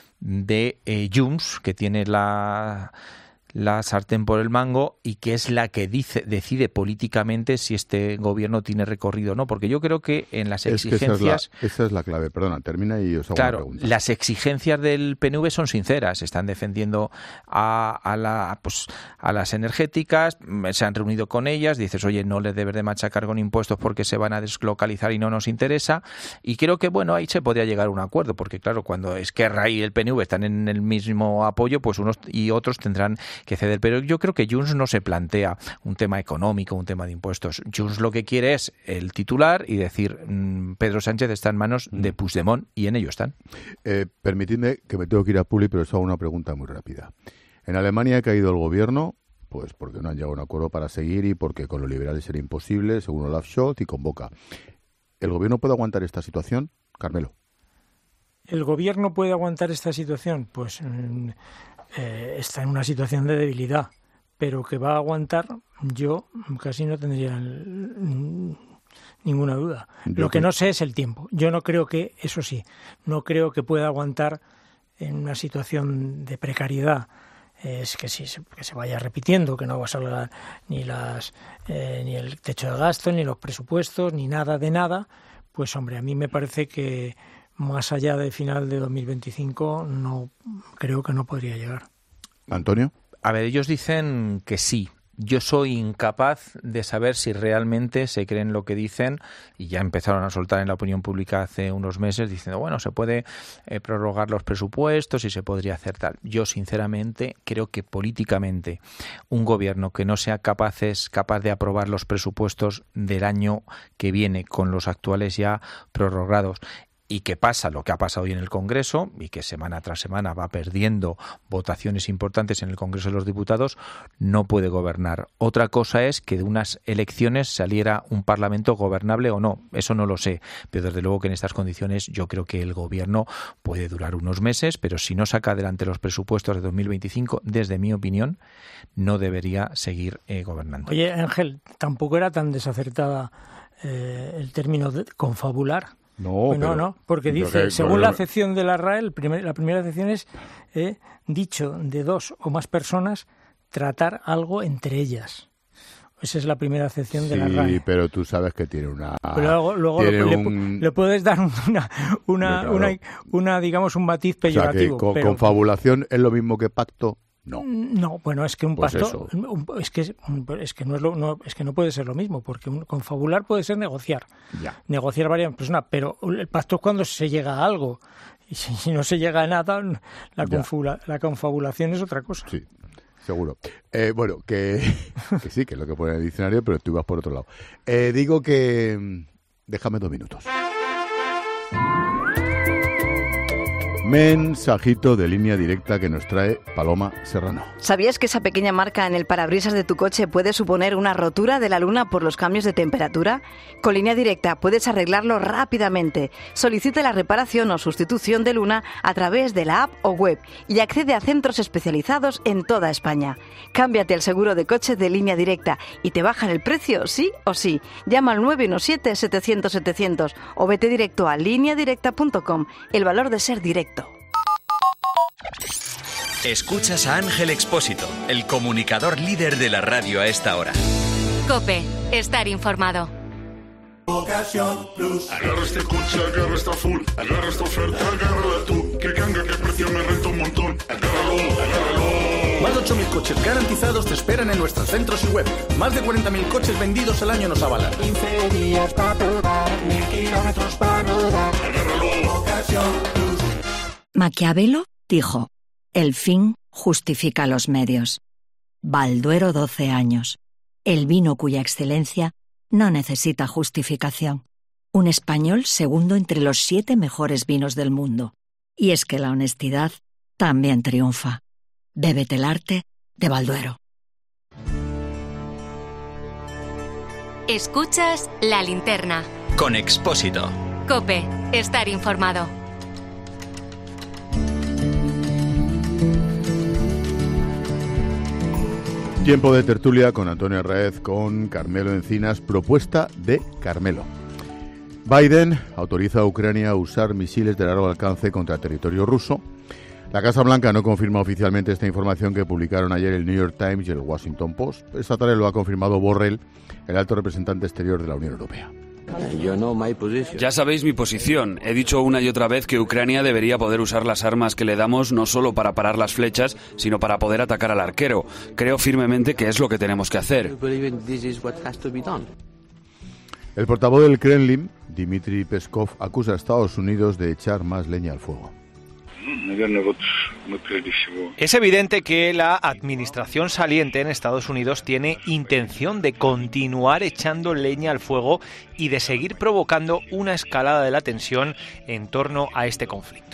de eh, Junts, que tiene la la sartén por el mango, y que es la que dice decide políticamente si este gobierno tiene recorrido o no, porque yo creo que en las exigencias... Es que esa, es la, esa es la clave, perdona, termina y os hago claro, una pregunta. Las exigencias del P N V son sinceras, están defendiendo a, a, la, pues, a las energéticas, se han reunido con ellas, dices, oye, no les debes de machacar con impuestos porque se van a deslocalizar y no nos interesa, y creo que, bueno, ahí se podría llegar a un acuerdo, porque claro, cuando Esquerra y el P N V están en el mismo apoyo, pues unos y otros tendrán que ceder. Pero yo creo que Junts no se plantea un tema económico, un tema de impuestos. Junts lo que quiere es el titular y decir, mmm, Pedro Sánchez está en manos de Puigdemont, y en ello están. Eh, permitidme que me tengo que ir a Publi, pero os hago una pregunta muy rápida. En Alemania ha caído el gobierno, pues porque no han llegado a un acuerdo para seguir y porque con los liberales era imposible, según Olaf Scholz, y convoca. ¿El gobierno puede aguantar esta situación? Carmelo. ¿El gobierno puede aguantar esta situación? Pues eh, está en una situación de debilidad, pero que va a aguantar, yo casi no tendría el, ninguna duda. Yo Lo que, que no sé es el tiempo. Yo no creo que, eso sí, no creo que pueda aguantar en una situación de precariedad. Es que, sí, que se vaya repitiendo, que no va a salvar ni, las, eh, ni el techo de gasto, ni los presupuestos, ni nada de nada. Pues hombre, a mí me parece que más allá del final de dos mil veinticinco, no creo que no podría llegar. ¿Antonio? A ver, ellos dicen que sí. Yo soy incapaz de saber si realmente se creen lo que dicen, y ya empezaron a soltar en la opinión pública hace unos meses diciendo, bueno, se puede eh, prorrogar los presupuestos y se podría hacer tal. Yo, sinceramente, creo que políticamente un gobierno que no sea capaz, es capaz de aprobar los presupuestos del año que viene con los actuales ya prorrogados, y que pasa lo que ha pasado hoy en el Congreso, y que semana tras semana va perdiendo votaciones importantes en el Congreso de los Diputados, no puede gobernar. Otra cosa es que de unas elecciones saliera un Parlamento gobernable o no, eso no lo sé, pero desde luego que en estas condiciones yo creo que el Gobierno puede durar unos meses, pero si no saca adelante los presupuestos de dos mil veinticinco, desde mi opinión, no debería seguir eh, gobernando. Oye, Ángel, tampoco era tan desacertada eh, el término de confabular. No, pues pero, no, no, porque dice, que, según pero, la acepción de la R A E, el primer, la primera acepción es eh, dicho de dos o más personas tratar algo entre ellas. Esa es la primera acepción sí, de la R A E. Sí, pero tú sabes que tiene una... Pero luego, luego tiene le, un... le puedes dar una, una, claro. una, una, digamos, un matiz peyorativo. O sea, que con, pero... confabulación es lo mismo que pacto. No. No, bueno, es que un pues pacto un, es que es que no es lo, no, es que no puede ser lo mismo, porque un, confabular puede ser negociar. Ya. Negociar varias personas, pero el pacto es cuando se llega a algo. Y si, si no se llega a nada, la, confabula, la confabulación es otra cosa. Sí. Seguro. Eh, bueno, que, que sí, que es lo que pone en el diccionario, pero tú ibas por otro lado. Eh, digo que... Déjame dos minutos. Mensajito de Línea Directa que nos trae Paloma Serrano. ¿Sabías que esa pequeña marca en el parabrisas de tu coche puede suponer una rotura de la luna por los cambios de temperatura? Con Línea Directa puedes arreglarlo rápidamente. Solicite la reparación o sustitución de luna a través de la app o web y accede a centros especializados en toda España. Cámbiate el seguro de coche de Línea Directa y te bajan el precio sí o sí. Llama al nueve uno siete, setecientos, setecientos o vete directo a línea directa punto com. El valor de ser directo. Escuchas a Ángel Expósito, el comunicador líder de la radio a esta hora. COPE, estar informado. Ocasión Plus. Agarra este coche, agarra esta full, agarra esta oferta, agárrala tú. Que canga, que precio me renta un montón. Agárralo, agárralo. Más de ocho mil coches garantizados te esperan en nuestros centros y web. Más de cuarenta mil coches vendidos al año nos avalan. quince días para probar, mil kilómetros para rodar. Agárralo. Ocasión Plus. Maquiavelo dijo: el fin justifica los medios. Balduero doce años. El vino cuya excelencia no necesita justificación. Un español segundo entre los siete mejores vinos del mundo. Y es que la honestidad también triunfa. Bébete el arte de Balduero. Escuchas La Linterna. Con Expósito. COPE. Estar informado. Tiempo de tertulia con Antonio Arraez, con Carmelo Encinas. Propuesta de Carmelo. Biden autoriza a Ucrania a usar misiles de largo alcance contra territorio ruso. La Casa Blanca no confirma oficialmente esta información que publicaron ayer el New York Times y el Washington Post. Esta tarde lo ha confirmado Borrell, el alto representante exterior de la Unión Europea. Ya sabéis mi posición. He dicho una y otra vez que Ucrania debería poder usar las armas que le damos no solo para parar las flechas, sino para poder atacar al arquero. Creo firmemente que es lo que tenemos que hacer. El portavoz del Kremlin, Dmitry Peskov, acusa a Estados Unidos de echar más leña al fuego. Es evidente que la administración saliente en Estados Unidos tiene intención de continuar echando leña al fuego y de seguir provocando una escalada de la tensión en torno a este conflicto.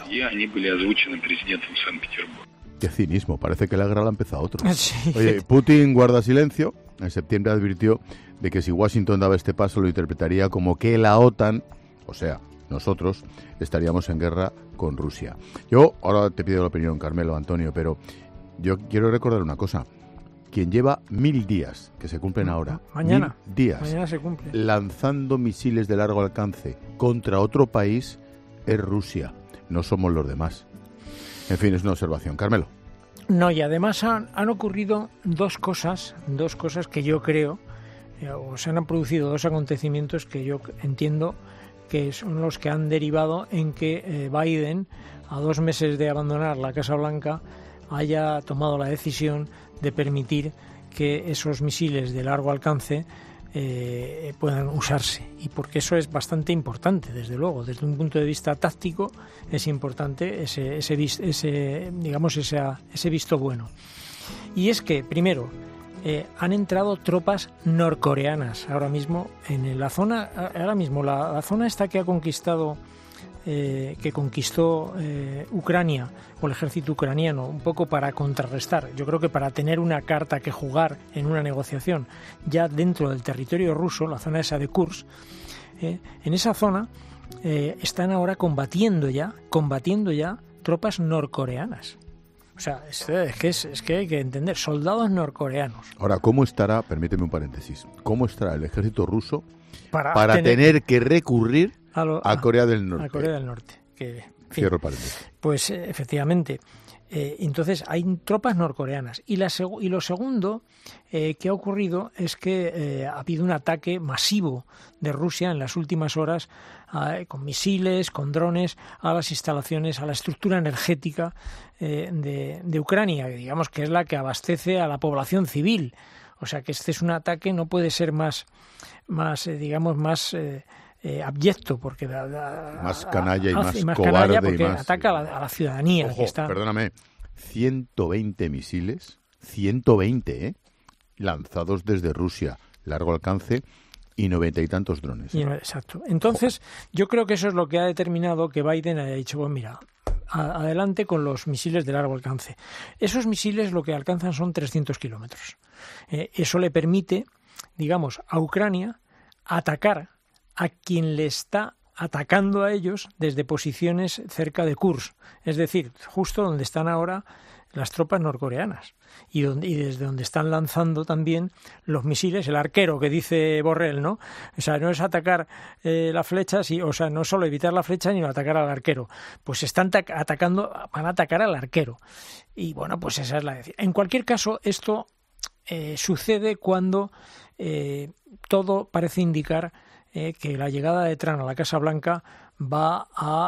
Qué cinismo, parece que la guerra la ha empezado otro. Sí. Oye, Putin guarda silencio. En septiembre advirtió de que si Washington daba este paso lo interpretaría como que la OTAN, o sea, nosotros, estaríamos en guerra con Rusia. Yo, ahora te pido la opinión, Carmelo, Antonio, pero yo quiero recordar una cosa. Quien lleva mil días, que se cumplen ahora, mañana, mil días, mañana se cumple, lanzando misiles de largo alcance contra otro país, es Rusia. No somos los demás. En fin, es una observación. Carmelo. No, y además han, han ocurrido dos cosas, dos cosas que yo creo, eh, o se han producido dos acontecimientos que yo entiendo que son los que han derivado en que eh, Biden, a dos meses de abandonar la Casa Blanca, haya tomado la decisión de permitir que esos misiles de largo alcance eh, puedan usarse. Y porque eso es bastante importante, desde luego. Desde un punto de vista táctico es importante ese, ese, ese, digamos, ese, ese visto bueno. Y es que, primero, Eh, han entrado tropas norcoreanas ahora mismo en la zona, ahora mismo la, la zona esta que ha conquistado, eh, que conquistó eh, Ucrania o el ejército ucraniano, un poco para contrarrestar, yo creo que para tener una carta que jugar en una negociación ya dentro del territorio ruso, la zona esa de Kursk, eh, en esa zona eh, están ahora combatiendo ya, combatiendo ya tropas norcoreanas. O sea, es, es, que es, es que hay que entender, soldados norcoreanos. Ahora, ¿cómo estará, permíteme un paréntesis, cómo estará el ejército ruso para, para tener, tener que recurrir a, lo, a Corea del Norte? A Corea del Norte. Que, en fin, cierro paréntesis. Pues eh, efectivamente, eh, entonces hay tropas norcoreanas. Y, la seg- y lo segundo eh, que ha ocurrido es que eh, ha habido un ataque masivo de Rusia en las últimas horas, eh, con misiles, con drones, a las instalaciones, a la estructura energética eh, de, de Ucrania, que digamos que es la que abastece a la población civil. O sea que este es un ataque, no puede ser más, más eh, digamos, más eh, eh, abyecto, porque da, da, más canalla y a, más, más cobarde canalla porque y más, ataca a la, a la ciudadanía. Ojo, que está... perdóname, ciento veinte misiles, ciento veinte, ¿eh? lanzados desde Rusia, largo alcance, y noventa y tantos drones. Y, exacto. Entonces, yo creo que eso es lo que ha determinado que Biden haya dicho, pues mira, a, adelante con los misiles de largo alcance. Esos misiles lo que alcanzan son trescientos kilómetros. Eh, eso le permite, digamos, a Ucrania atacar a quien le está atacando a ellos desde posiciones cerca de Kursk, es decir, justo donde están ahora las tropas norcoreanas y, donde, y desde donde están lanzando también los misiles, el arquero que dice Borrell, ¿no? O sea, no es atacar eh, la flecha, sí, o sea, no solo evitar la flecha, sino atacar al arquero. Pues están ta- atacando, van a atacar al arquero. Y bueno, pues esa es la decisión. En cualquier caso, esto eh, sucede cuando eh, todo parece indicar eh, que la llegada de Trump a la Casa Blanca va a,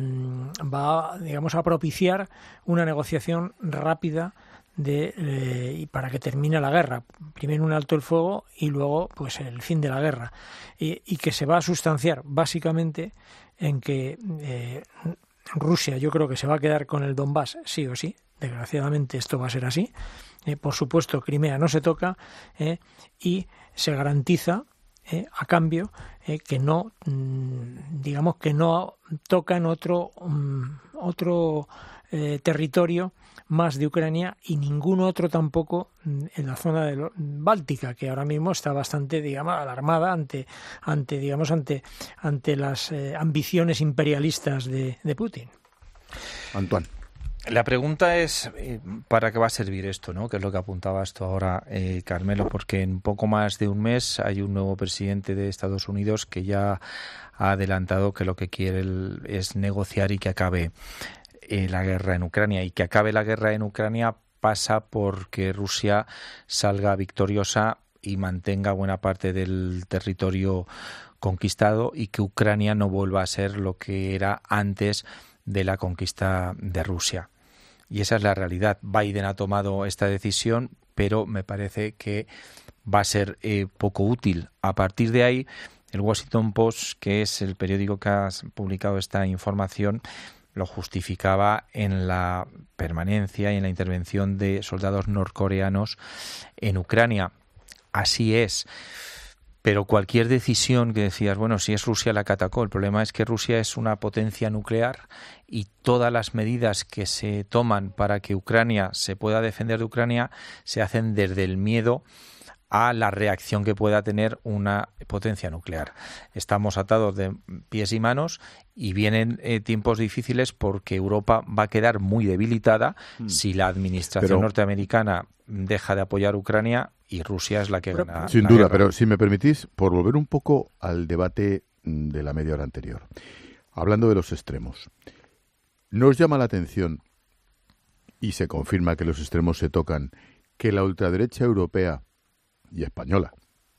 va, digamos, a propiciar una negociación rápida de eh, y para que termine la guerra, primero un alto el fuego y luego pues el fin de la guerra, y, y que se va a sustanciar básicamente en que eh, Rusia, yo creo que se va a quedar con el Donbass sí o sí, desgraciadamente esto va a ser así, eh, por supuesto Crimea no se toca, eh, y se garantiza Eh, a cambio eh, que no mmm, digamos que no tocan otro um, otro eh, territorio más de Ucrania y ningún otro tampoco en la zona de lo, báltica, que ahora mismo está bastante, digamos, alarmada ante ante digamos ante ante las eh, ambiciones imperialistas de, de Putin. Antoine. La pregunta es, ¿para qué va a servir esto, ¿no? Que es lo que apuntabas tú ahora, eh, Carmelo, porque en poco más de un mes hay un nuevo presidente de Estados Unidos que ya ha adelantado que lo que quiere es negociar y que acabe eh, la guerra en Ucrania. Y que acabe la guerra en Ucrania pasa porque Rusia salga victoriosa y mantenga buena parte del territorio conquistado y que Ucrania no vuelva a ser lo que era antes de la conquista de Rusia. Y esa es la realidad. Biden ha tomado esta decisión, pero me parece que va a ser eh, poco útil. A partir de ahí, el Washington Post, que es el periódico que ha publicado esta información, lo justificaba en la permanencia y en la intervención de soldados norcoreanos en Ucrania. Así es. Pero cualquier decisión que decías, bueno, si es Rusia la que atacó, el problema es que Rusia es una potencia nuclear y todas las medidas que se toman para que Ucrania se pueda defender de Ucrania se hacen desde el miedo a la reacción que pueda tener una potencia nuclear. Estamos atados de pies y manos y vienen eh, tiempos difíciles porque Europa va a quedar muy debilitada mm. si la administración Pero... norteamericana deja de apoyar a Ucrania y Rusia es la que gana. Sin la duda, guerra. pero si me permitís, por volver un poco al debate de la media hora anterior, hablando de los extremos, ¿no os llama la atención, y se confirma que los extremos se tocan, que la ultraderecha europea y española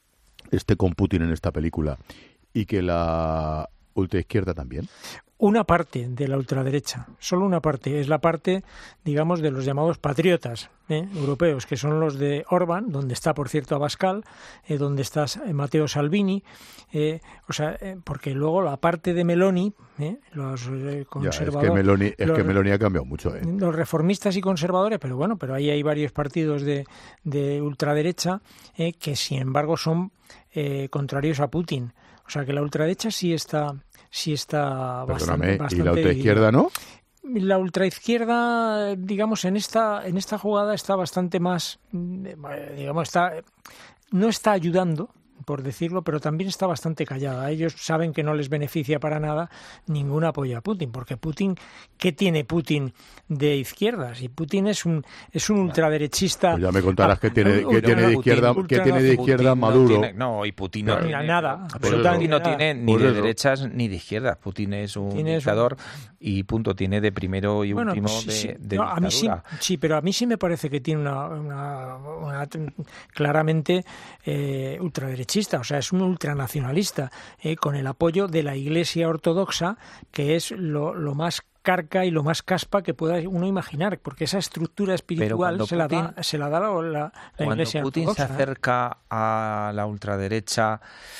esté con Putin en esta película y que la ultraizquierda también? Una parte de la ultraderecha, solo una parte, es la parte, digamos, de los llamados patriotas ¿eh? europeos, que son los de Orbán, donde está, por cierto, Abascal, eh, donde está Matteo Salvini, eh, o sea, eh, porque luego la parte de Meloni, eh, los eh, conservadores... Ya, es que Meloni, es los, que Meloni ha cambiado mucho. ¿eh? Los reformistas y conservadores, pero bueno, pero ahí hay varios partidos de, de ultraderecha eh, que, sin embargo, son eh, contrarios a Putin. O sea, que la ultraderecha sí está... sí está Perdóname, bastante, bastante ¿y la ultraizquierda no? La ultraizquierda, digamos, en esta en esta jugada está bastante más, digamos, está no está ayudando, por decirlo, pero también está bastante callada. Ellos saben que no les beneficia para nada ningún apoyo a Putin, porque Putin, ¿qué tiene Putin de izquierdas? Y Putin es un es un ultraderechista. Pues ya me contarás que tiene que tiene de izquierda, que tiene de izquierda Maduro. No, tiene, no, y Putin no, no tiene nada. Putin no tiene ni de derechas ni de izquierdas. Putin es un dictador un... y punto. Tiene de primero y bueno, último sí, de, sí. de no, a mí sí, sí, pero a mí sí me parece que tiene una, una, una claramente eh, ultraderechista. O sea, es un ultranacionalista, eh, con el apoyo de la Iglesia ortodoxa, que es lo, lo más carca y lo más caspa que pueda uno imaginar, porque esa estructura espiritual se, Putin, la da, se la da la, la, la Iglesia Putin ortodoxa. Cuando Putin se acerca a la ultraderecha,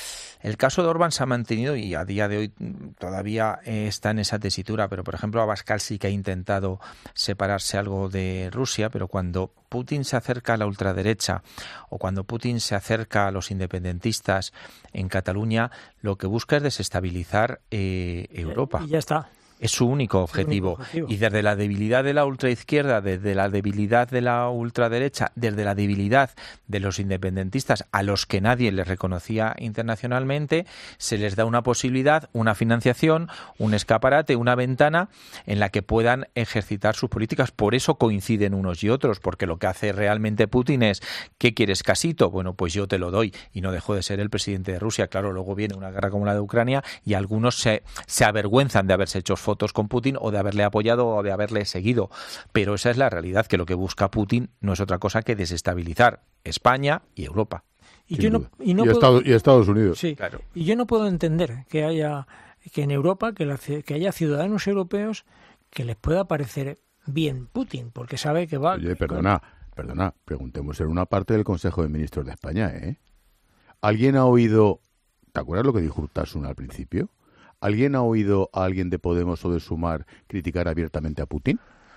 el caso de Orbán se ha mantenido y a día de hoy todavía está en esa tesitura, pero por ejemplo Abascal sí que ha intentado separarse algo de Rusia, pero cuando Putin se acerca a la ultraderecha o cuando Putin se acerca a los independentistas en Cataluña, lo que busca es desestabilizar eh, Europa. Y ya está. Es su único objetivo. único objetivo. Y desde la debilidad de la ultraizquierda, desde la debilidad de la ultraderecha, desde la debilidad de los independentistas, a los que nadie les reconocía internacionalmente, se les da una posibilidad, una financiación, un escaparate, una ventana en la que puedan ejercitar sus políticas. Por eso coinciden unos y otros, porque lo que hace realmente Putin es, ¿qué quieres, casito? Bueno, pues yo te lo doy. Y no dejó de ser el presidente de Rusia. Claro, luego viene una guerra como la de Ucrania y algunos se, se avergüenzan de haberse hecho fotos con Putin o de haberle apoyado o de haberle seguido, pero esa es la realidad, que lo que busca Putin no es otra cosa que desestabilizar España y Europa. Y Sin yo no, duda. y, no y, puedo, Estados, y Estados Unidos. Sí, claro. Y yo no puedo entender que haya que en Europa que, la, que haya ciudadanos europeos que les pueda parecer bien Putin, porque sabe que va... Oye, perdona, perdona, preguntemos en una parte del Consejo de Ministros de España, ¿eh? ¿Alguien ha oído, te acuerdas lo que dijo Urtasun al principio? ¿Alguien ha oído a alguien de Podemos o de Sumar criticar abiertamente a Putin?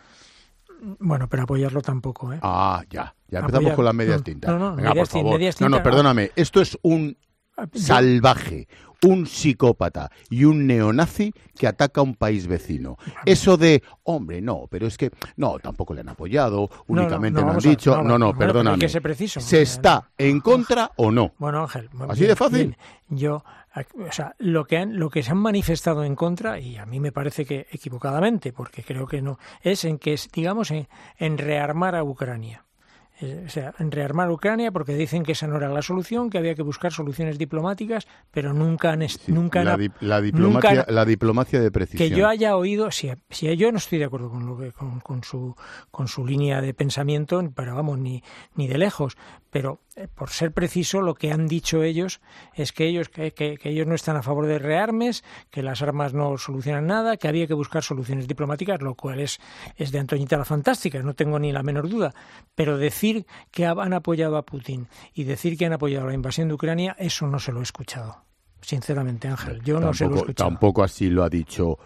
Bueno, pero apoyarlo tampoco, ¿eh? Ah, ya, ya empezamos Apoyar... con las medias no, tintas. No, no, Venga, medias por favor. medias no, no, perdóname, esto es un salvaje, un psicópata y un neonazi que ataca a un país vecino. Eso de, hombre, no, pero es que, no, tampoco le han apoyado, únicamente no, no, no han dicho, a, no, no, no, bueno, perdóname, que preciso, ¿se está en contra o no? Bueno, Ángel, ¿así bien, de fácil? Bien. Yo, o sea, lo que, han, lo que se han manifestado en contra, y a mí me parece que equivocadamente, porque creo que no, es en que, digamos, en, en rearmar a Ucrania. O sea, en rearmar Ucrania, porque dicen que esa no era la solución, que había que buscar soluciones diplomáticas, pero nunca han... Sí, nunca la, han, di, la, diplomacia, nunca, la diplomacia de precisión. Que yo haya oído, si, si yo no estoy de acuerdo con, lo que, con, con, su, con su línea de pensamiento, pero vamos, ni, ni de lejos, pero eh, por ser preciso, lo que han dicho ellos es que ellos, que, que, que ellos no están a favor de rearmes, que las armas no solucionan nada, que había que buscar soluciones diplomáticas, lo cual es, es de Antoñita la Fantástica, no tengo ni la menor duda, pero decir que han apoyado a Putin y decir que han apoyado la invasión de Ucrania, eso no se lo he escuchado. Sinceramente, Ángel, yo tampoco, no se lo he escuchado. Tampoco así lo ha dicho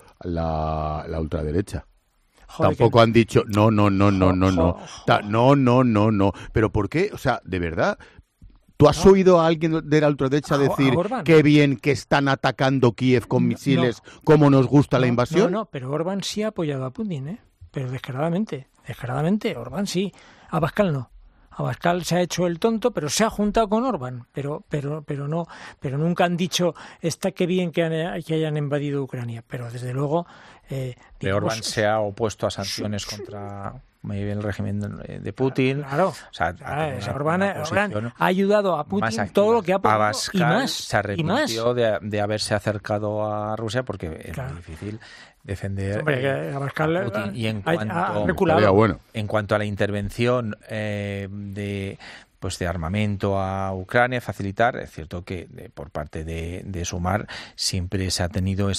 la, la ultraderecha. Joder, tampoco que... han dicho, no, no, no, no, no, no, Joder. no, no, no, no. ¿Pero por qué? O sea, de verdad... ¿Tú has no. oído a alguien de la ultraderecha decir qué bien que están atacando Kiev con misiles, no. cómo nos gusta no, la invasión? No, no, pero Orbán sí ha apoyado a Putin, ¿eh? Pero descaradamente, descaradamente, Orbán sí. Abascal no. Abascal se ha hecho el tonto, pero se ha juntado con Orbán, pero pero pero no, pero nunca han dicho está qué bien que, han, que hayan invadido Ucrania, pero desde luego eh, digamos, Orbán se ha opuesto a sanciones sí, contra el régimen de Putin. Claro, o sea, claro una, Orbán, una Orbán ha ayudado a Putin todo lo que ha podido Abascal y más. Se arrepintió de, de haberse acercado a Rusia porque es claro. muy difícil defender Hombre, eh, Abascal a Putin. Y en ha, cuanto, ha reculado. Bueno. en cuanto a la intervención eh, de pues de armamento a Ucrania, facilitar, es cierto que de, por parte de, de Sumar siempre se ha tenido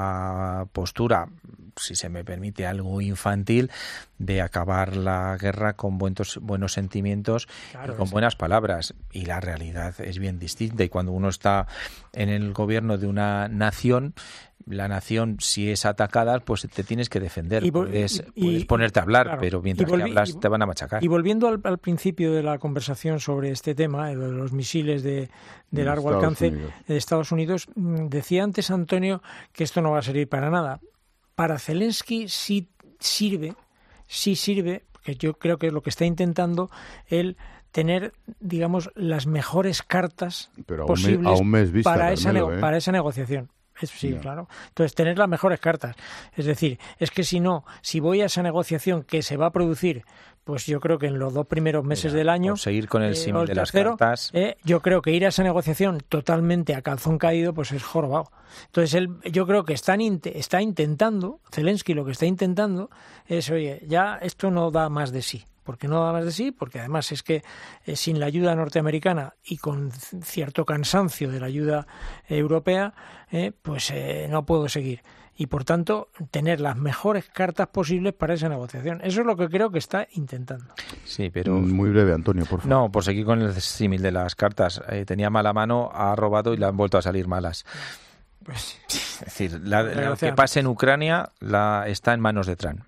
esa postura, si se me permite algo infantil, de acabar la guerra con buenos, buenos sentimientos claro, y con sí. buenas palabras. Y la realidad es bien distinta. Y cuando uno está en el gobierno de una nación, la nación, si es atacada, pues te tienes que defender. Y, puedes, y, puedes ponerte a hablar, claro, pero mientras volví, que hablas y, te van a machacar. Y volviendo al, al principio de la conversación sobre este tema, de los misiles de, de largo Estados alcance Unidos. de Estados Unidos, decía antes Antonio que esto no va a servir para nada. Para Zelensky sí sirve, sí sirve, porque yo creo que es lo que está intentando él, tener, digamos, las mejores cartas Pero a posibles un mes, a un mes vista, para, esa Carmelo, nego- ¿eh? para esa negociación. Eso sí, no. claro. Entonces, tener las mejores cartas. Es decir, es que si no, si voy a esa negociación que se va a producir, pues yo creo que en los dos primeros meses Mira, del año... por seguir con el eh, símil de las tercero, cartas... Eh, yo creo que ir a esa negociación totalmente a calzón caído, pues es jorobado. Entonces, él, yo creo que están, está intentando, Zelensky lo que está intentando es, oye, ya esto no da más de sí. Porque no da más de sí, porque además es que eh, sin la ayuda norteamericana y con cierto cansancio de la ayuda eh, europea, eh, pues eh, no puedo seguir. Y por tanto, tener las mejores cartas posibles para esa negociación. Eso es lo que creo que está intentando. Sí, pero... Muy breve, Antonio, por favor. No, por seguir con el símil de las cartas. Eh, tenía mala mano, ha robado y le han vuelto a salir malas. Pues, es decir, la, lo que pase en Ucrania la, está en manos de Trump.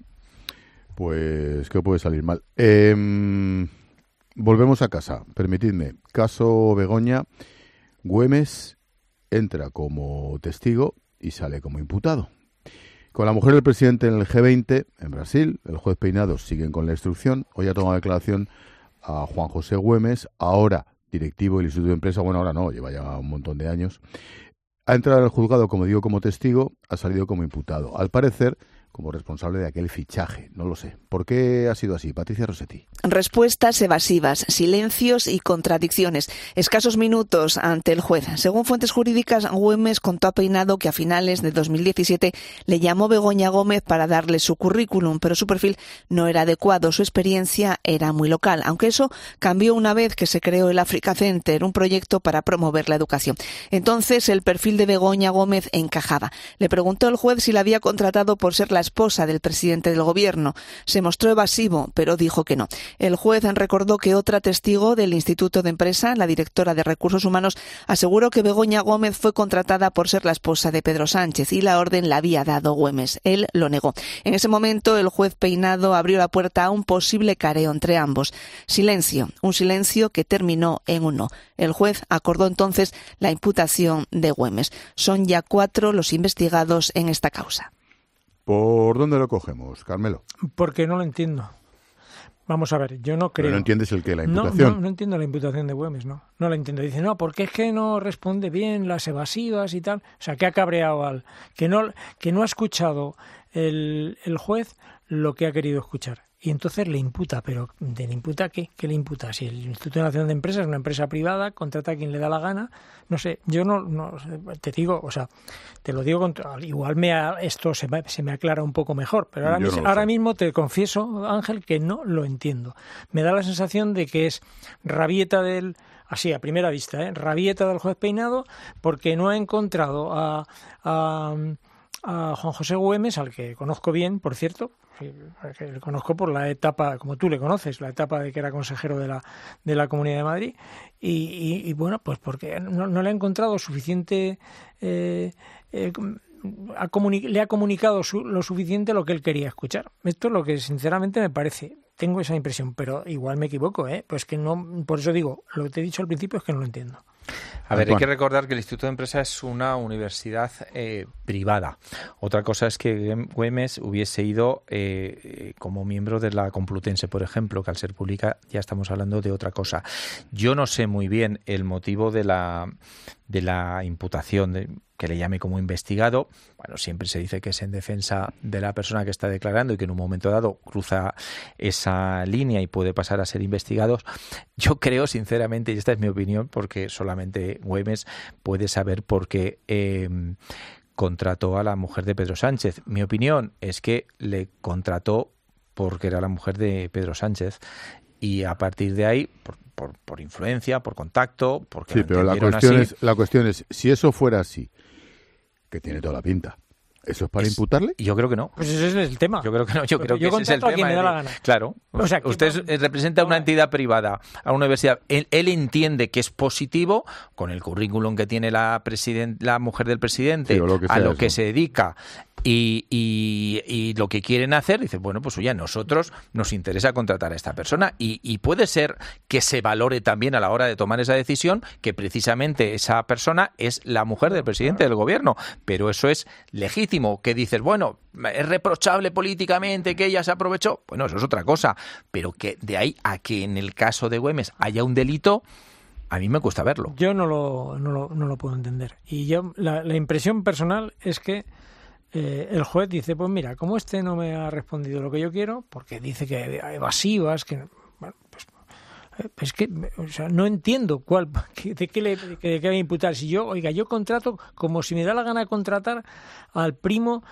Pues que puede salir mal. Eh, volvemos a casa. Permitidme. Caso Begoña. Güemes entra como testigo y sale como imputado. Con la mujer del presidente en el G veinte, en Brasil, el juez Peinados siguen con la instrucción. Hoy ha tomado declaración a Juan José Güemes, ahora directivo del Instituto de Empresa. Bueno, ahora no, lleva ya un montón de años. Ha entrado en el juzgado, como digo, como testigo, ha salido como imputado. Al parecer, como responsable de aquel fichaje. No lo sé. ¿Por qué ha sido así? Patricia Rossetti. Respuestas evasivas, silencios y contradicciones. Escasos minutos ante el juez. Según fuentes jurídicas, Güemes contó a Peinado que a finales de dos mil diecisiete le llamó Begoña Gómez para darle su currículum, pero su perfil no era adecuado. Su experiencia era muy local, aunque eso cambió una vez que se creó el Africa Center, un proyecto para promover la educación. Entonces el perfil de Begoña Gómez encajaba. Le preguntó al juez si la había contratado por ser la esposa del presidente del gobierno. Se mostró evasivo, pero dijo que no. El juez recordó que otra testigo del Instituto de Empresa, la directora de Recursos Humanos, aseguró que Begoña Gómez fue contratada por ser la esposa de Pedro Sánchez y la orden la había dado Güemes. Él lo negó. En ese momento, el juez Peinado abrió la puerta a un posible careo entre ambos. Silencio, un silencio que terminó en un no. El juez acordó entonces la imputación de Güemes. Son ya cuatro los investigados en esta causa. ¿Por dónde lo cogemos, Carmelo? Porque no lo entiendo. Vamos a ver, yo no creo... ¿Pero no entiendes el qué? ¿La no, imputación? No, no entiendo la imputación de Güemes, no. No la entiendo. Dice, no, porque es que no responde bien las evasivas y tal. O sea, que ha cabreado al... Que no, que no ha escuchado el, el juez lo que ha querido escuchar. Y entonces le imputa, pero ¿de le imputa qué? ¿Qué le imputa? Si el Instituto Nacional de Empresas es una empresa privada, contrata a quien le da la gana, no sé, yo no, no te digo, o sea, te lo digo, con, igual me ha, esto se me, se me aclara un poco mejor, pero ahora, mis, no ahora mismo te confieso, Ángel, que no lo entiendo. Me da la sensación de que es rabieta del, así a primera vista, ¿eh? rabieta del juez Peinado, porque no ha encontrado a... a a Juan José Güemes, al que conozco bien, por cierto, que le conozco por la etapa, como tú le conoces, la etapa de que era consejero de la de la Comunidad de Madrid, y, y, y bueno, pues porque no, no le ha encontrado suficiente, eh, eh, ha comuni- le ha comunicado su, lo suficiente lo que él quería escuchar. Esto es lo que sinceramente me parece. Tengo esa impresión, pero igual me equivoco, ¿eh? Pues que no, por eso digo, lo que te he dicho al principio es que no lo entiendo. A ver, hay que recordar que el Instituto de Empresa es una universidad eh, privada. Otra cosa es que Güemes hubiese ido eh, como miembro de la Complutense, por ejemplo, que al ser pública ya estamos hablando de otra cosa. Yo no sé muy bien el motivo de la, de la imputación, de, que le llame como investigado. Bueno, siempre se dice que es en defensa de la persona que está declarando y que en un momento dado cruza esa línea y puede pasar a ser investigados. Yo creo, sinceramente, y esta es mi opinión, porque solamente Güemes puede saber por qué eh, contrató a la mujer de Pedro Sánchez. Mi opinión es que le contrató porque era la mujer de Pedro Sánchez y a partir de ahí, por, por, por influencia, por contacto, porque sí, pero la cuestión así. es la cuestión es si eso fuera así, que tiene toda la pinta. ¿Eso es para es, imputarle? Yo creo que no. Pues ese es el tema. Yo creo que no. Yo creo yo que ese es el a tema. Quien me da la gana. Claro. O sea, usted no, representa a una entidad privada, a una universidad. Él, él entiende que es positivo con el currículum que tiene la presiden- la mujer del presidente, sí, lo a lo eso. que se dedica. Y, y, y lo que quieren hacer, dice, bueno, pues oye, a nosotros nos interesa contratar a esta persona y, y puede ser que se valore también a la hora de tomar esa decisión que precisamente esa persona es la mujer del presidente del gobierno, pero eso es legítimo, que dices, bueno, es reprochable políticamente que ella se aprovechó, bueno, eso es otra cosa, pero que de ahí a que en el caso de Güemes haya un delito, a mí me cuesta verlo. Yo no lo, no lo, no lo puedo entender. Y yo la, la impresión personal es que Eh, el juez dice, pues mira, como este no me ha respondido lo que yo quiero, porque dice que evasivas, que bueno, pues es que, o sea, no entiendo cuál, de qué le de qué voy a imputar. Si yo, oiga, yo contrato como si me da la gana contratar al primo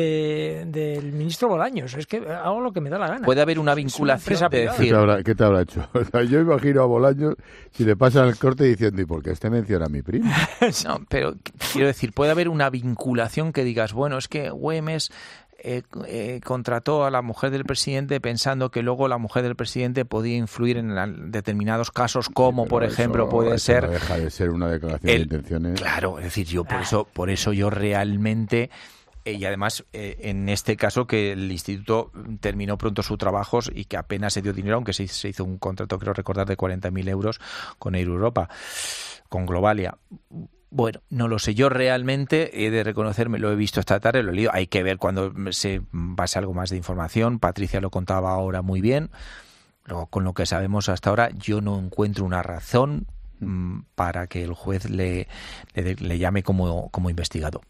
de, del ministro Bolaños. Es que hago lo que me da la gana. Puede haber una vinculación una de decir... ¿Qué te habrá, qué te habrá hecho? O sea, yo imagino a Bolaños si le pasan el corte diciendo, ¿y por qué este menciona a mi primo? No, pero quiero decir, puede haber una vinculación que digas, bueno, es que Güemes... Eh, eh, contrató a la mujer del presidente pensando que luego la mujer del presidente podía influir en la, determinados casos, como sí, por ejemplo eso, puede eso ser... No deja de ser una declaración el, de intenciones. Claro, es decir, yo por eso, por eso yo realmente... Eh, y además, eh, en este caso, que el instituto terminó pronto sus trabajos y que apenas se dio dinero, aunque se, se hizo un contrato, creo recordar, de cuarenta mil euros con Air Europa, con Globalia. Bueno, no lo sé. Yo realmente he de reconocerme, lo he visto esta tarde, lo he leído. Hay que ver cuando se pase algo más de información. Patricia lo contaba ahora muy bien. Luego, con lo que sabemos hasta ahora, yo no encuentro una razón mmm, para que el juez le, le, le llame como, como investigado.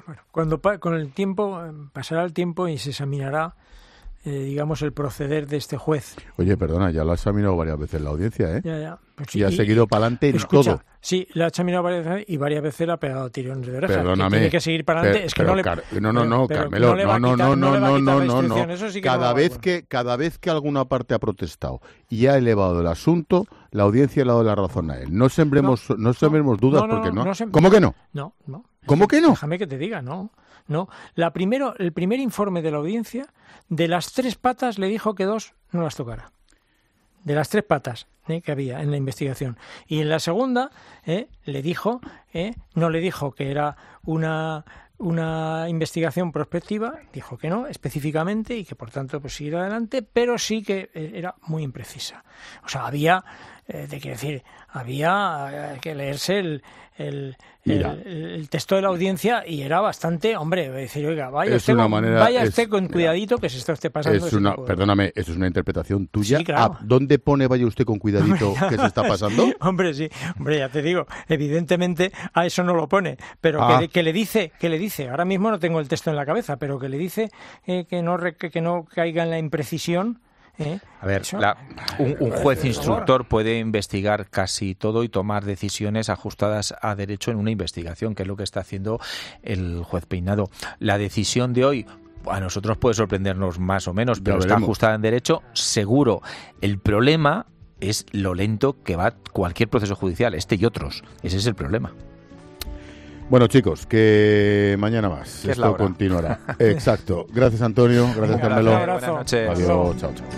Bueno, cuando pa- con el tiempo, pasará el tiempo y se examinará, eh, digamos, el proceder de este juez. Oye, perdona, ya lo has examinado varias veces la audiencia, ¿eh? Ya, ya. Pues sí, y has seguido para adelante en escucha, todo. Sí, la ha examinado varias veces y varias veces le ha pegado tirones de oreja. Perdóname. Que tiene que seguir para adelante. Per, Es que no le... Car no, no, no, pero, Carmelo, pero no, no, no, no, no, no, no, no. Eso sí que cada no vez bueno. que cada vez que alguna parte ha protestado y ha elevado el asunto, la audiencia le ha dado la razón a él. No sembremos, no, no sembremos no, dudas no, no, porque no. no sem ¿Cómo que no? No, no. ¿Cómo que no? Déjame que te diga, no. No, la primero, el primer informe de la audiencia, de las tres patas le dijo que dos no las tocara. De las tres patas ¿eh? que había en la investigación. Y en la segunda eh, le dijo, eh, no le dijo que era una, una investigación prospectiva, dijo que no, específicamente, y que por tanto pues seguir adelante, pero sí que era muy imprecisa. O sea, había, eh, de qué decir, había eh, que leerse el, el, el, el texto de la audiencia y era bastante, hombre, decir, oiga, vaya usted, con, manera, vaya usted es, con cuidadito que se está usted pasando. Es una, perdóname, eso es una interpretación tuya. Sí, claro. ¿Dónde pone vaya usted con cuidadito hombre, que se está pasando? Hombre, sí, hombre, ya te digo, evidentemente a eso no lo pone, pero ah. que, que le dice, que le dice, ahora mismo no tengo el texto en la cabeza, pero que le dice eh, que no que, que no caiga en la imprecisión. ¿Eh? A ver, la, un, un juez instructor puede investigar casi todo y tomar decisiones ajustadas a derecho en una investigación, que es lo que está haciendo el juez Peinado. La decisión de hoy a nosotros puede sorprendernos más o menos, pero está ajustada en derecho, seguro. El problema es lo lento que va cualquier proceso judicial, este y otros. Ese es el problema. Bueno, chicos, que mañana más. Esto continuará. Exacto. Gracias, Antonio. Gracias, Carmelo. Buenas noches. Adiós. Chao, chao.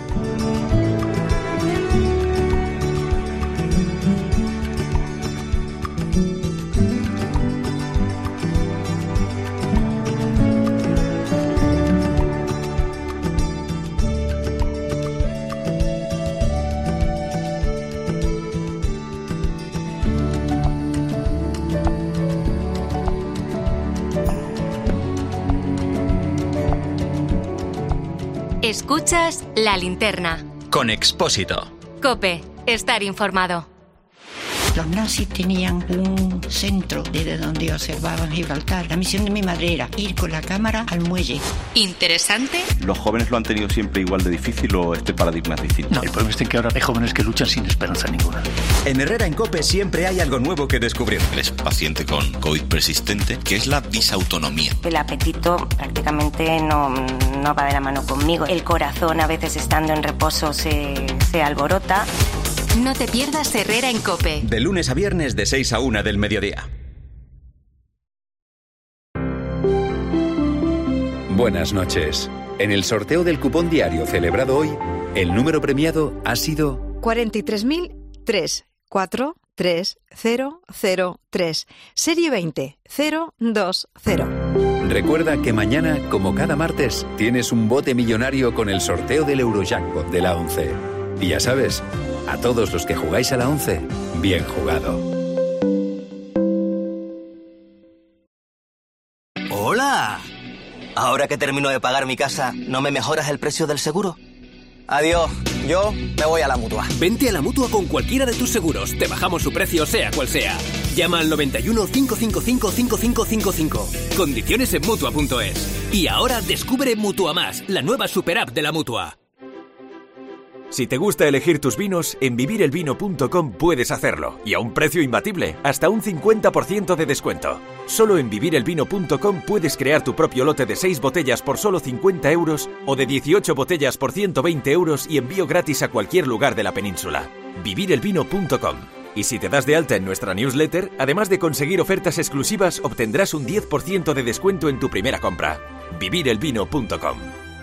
Escuchas La Linterna. Con Expósito. COPE. Estar informado. Los nazis tenían un centro desde donde observaban Gibraltar. La misión de mi madre era ir con la cámara al muelle. ¿Interesante? ¿Los jóvenes lo han tenido siempre igual de difícil o este paradigma es distinto? No, el problema es que ahora hay jóvenes que luchan sin esperanza ninguna. En Herrera en COPE siempre hay algo nuevo que descubrir. Eres paciente con COVID persistente, que es la disautonomía. El apetito prácticamente no, no va de la mano conmigo. El corazón, a veces estando en reposo, se, se alborota. No te pierdas Herrera en COPE. De lunes a viernes de seis a una del mediodía. Buenas noches. En el sorteo del cupón diario celebrado hoy, el número premiado ha sido cuarenta y tres mil tres cuatro tres cero cero tres, serie veinte cero dos cero. Recuerda que mañana, como cada martes, tienes un bote millonario con el sorteo del Eurojackpot de la once. Y ya sabes, a todos los que jugáis a la once, bien jugado. ¡Hola! Ahora que termino de pagar mi casa, ¿no me mejoras el precio del seguro? Adiós, yo me voy a la Mutua. Vente a la Mutua con cualquiera de tus seguros. Te bajamos su precio sea cual sea. Llama al noventa y uno, cinco cinco cinco, cinco cinco cinco cinco. Condiciones en Mutua punto es. Y ahora descubre Mutua Más, la nueva super app de la Mutua. Si te gusta elegir tus vinos, en vivir el vino punto com puedes hacerlo. Y a un precio imbatible, hasta un cincuenta por ciento de descuento. Solo en vivir el vino punto com puedes crear tu propio lote de seis botellas por solo cincuenta euros o de dieciocho botellas por ciento veinte euros y envío gratis a cualquier lugar de la península. vivir el vino punto com. Y si te das de alta en nuestra newsletter, además de conseguir ofertas exclusivas, obtendrás un diez por ciento de descuento en tu primera compra. vivir el vino punto com.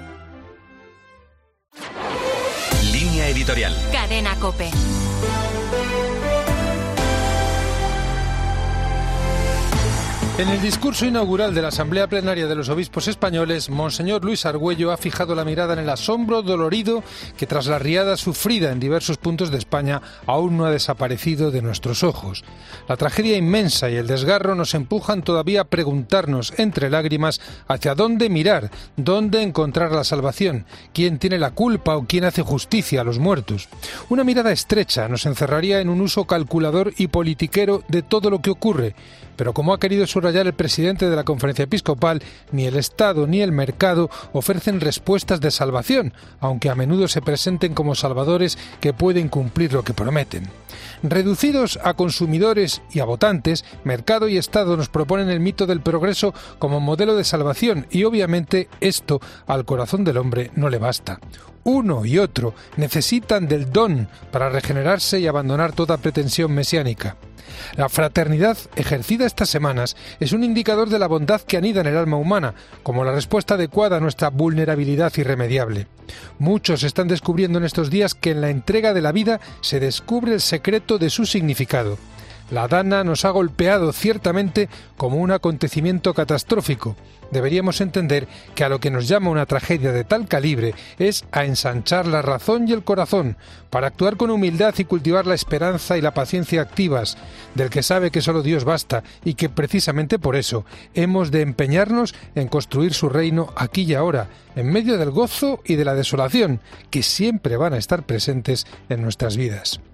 Línea editorial. Cadena COPE. En el discurso inaugural de la Asamblea Plenaria de los Obispos Españoles, Monseñor Luis Argüello ha fijado la mirada en el asombro dolorido que tras la riada sufrida en diversos puntos de España aún no ha desaparecido de nuestros ojos. La tragedia inmensa y el desgarro nos empujan todavía a preguntarnos entre lágrimas hacia dónde mirar, dónde encontrar la salvación, quién tiene la culpa o quién hace justicia a los muertos. Una mirada estrecha nos encerraría en un uso calculador y politiquero de todo lo que ocurre, pero como ha querido subrayar el presidente de la Conferencia Episcopal, ni el Estado ni el mercado ofrecen respuestas de salvación, aunque a menudo se presenten como salvadores que pueden cumplir lo que prometen. Reducidos a consumidores y a votantes, mercado y Estado nos proponen el mito del progreso como modelo de salvación y obviamente esto al corazón del hombre no le basta. Uno y otro necesitan del don para regenerarse y abandonar toda pretensión mesiánica. La fraternidad ejercida estas semanas es un indicador de la bondad que anida en el alma humana, como la respuesta adecuada a nuestra vulnerabilidad irremediable. Muchos están descubriendo en estos días que en la entrega de la vida se descubre el secreto de su significado. La Dana nos ha golpeado ciertamente como un acontecimiento catastrófico. Deberíamos entender que a lo que nos llama una tragedia de tal calibre es a ensanchar la razón y el corazón, para actuar con humildad y cultivar la esperanza y la paciencia activas, del que sabe que solo Dios basta y que precisamente por eso hemos de empeñarnos en construir su reino aquí y ahora, en medio del gozo y de la desolación, que siempre van a estar presentes en nuestras vidas.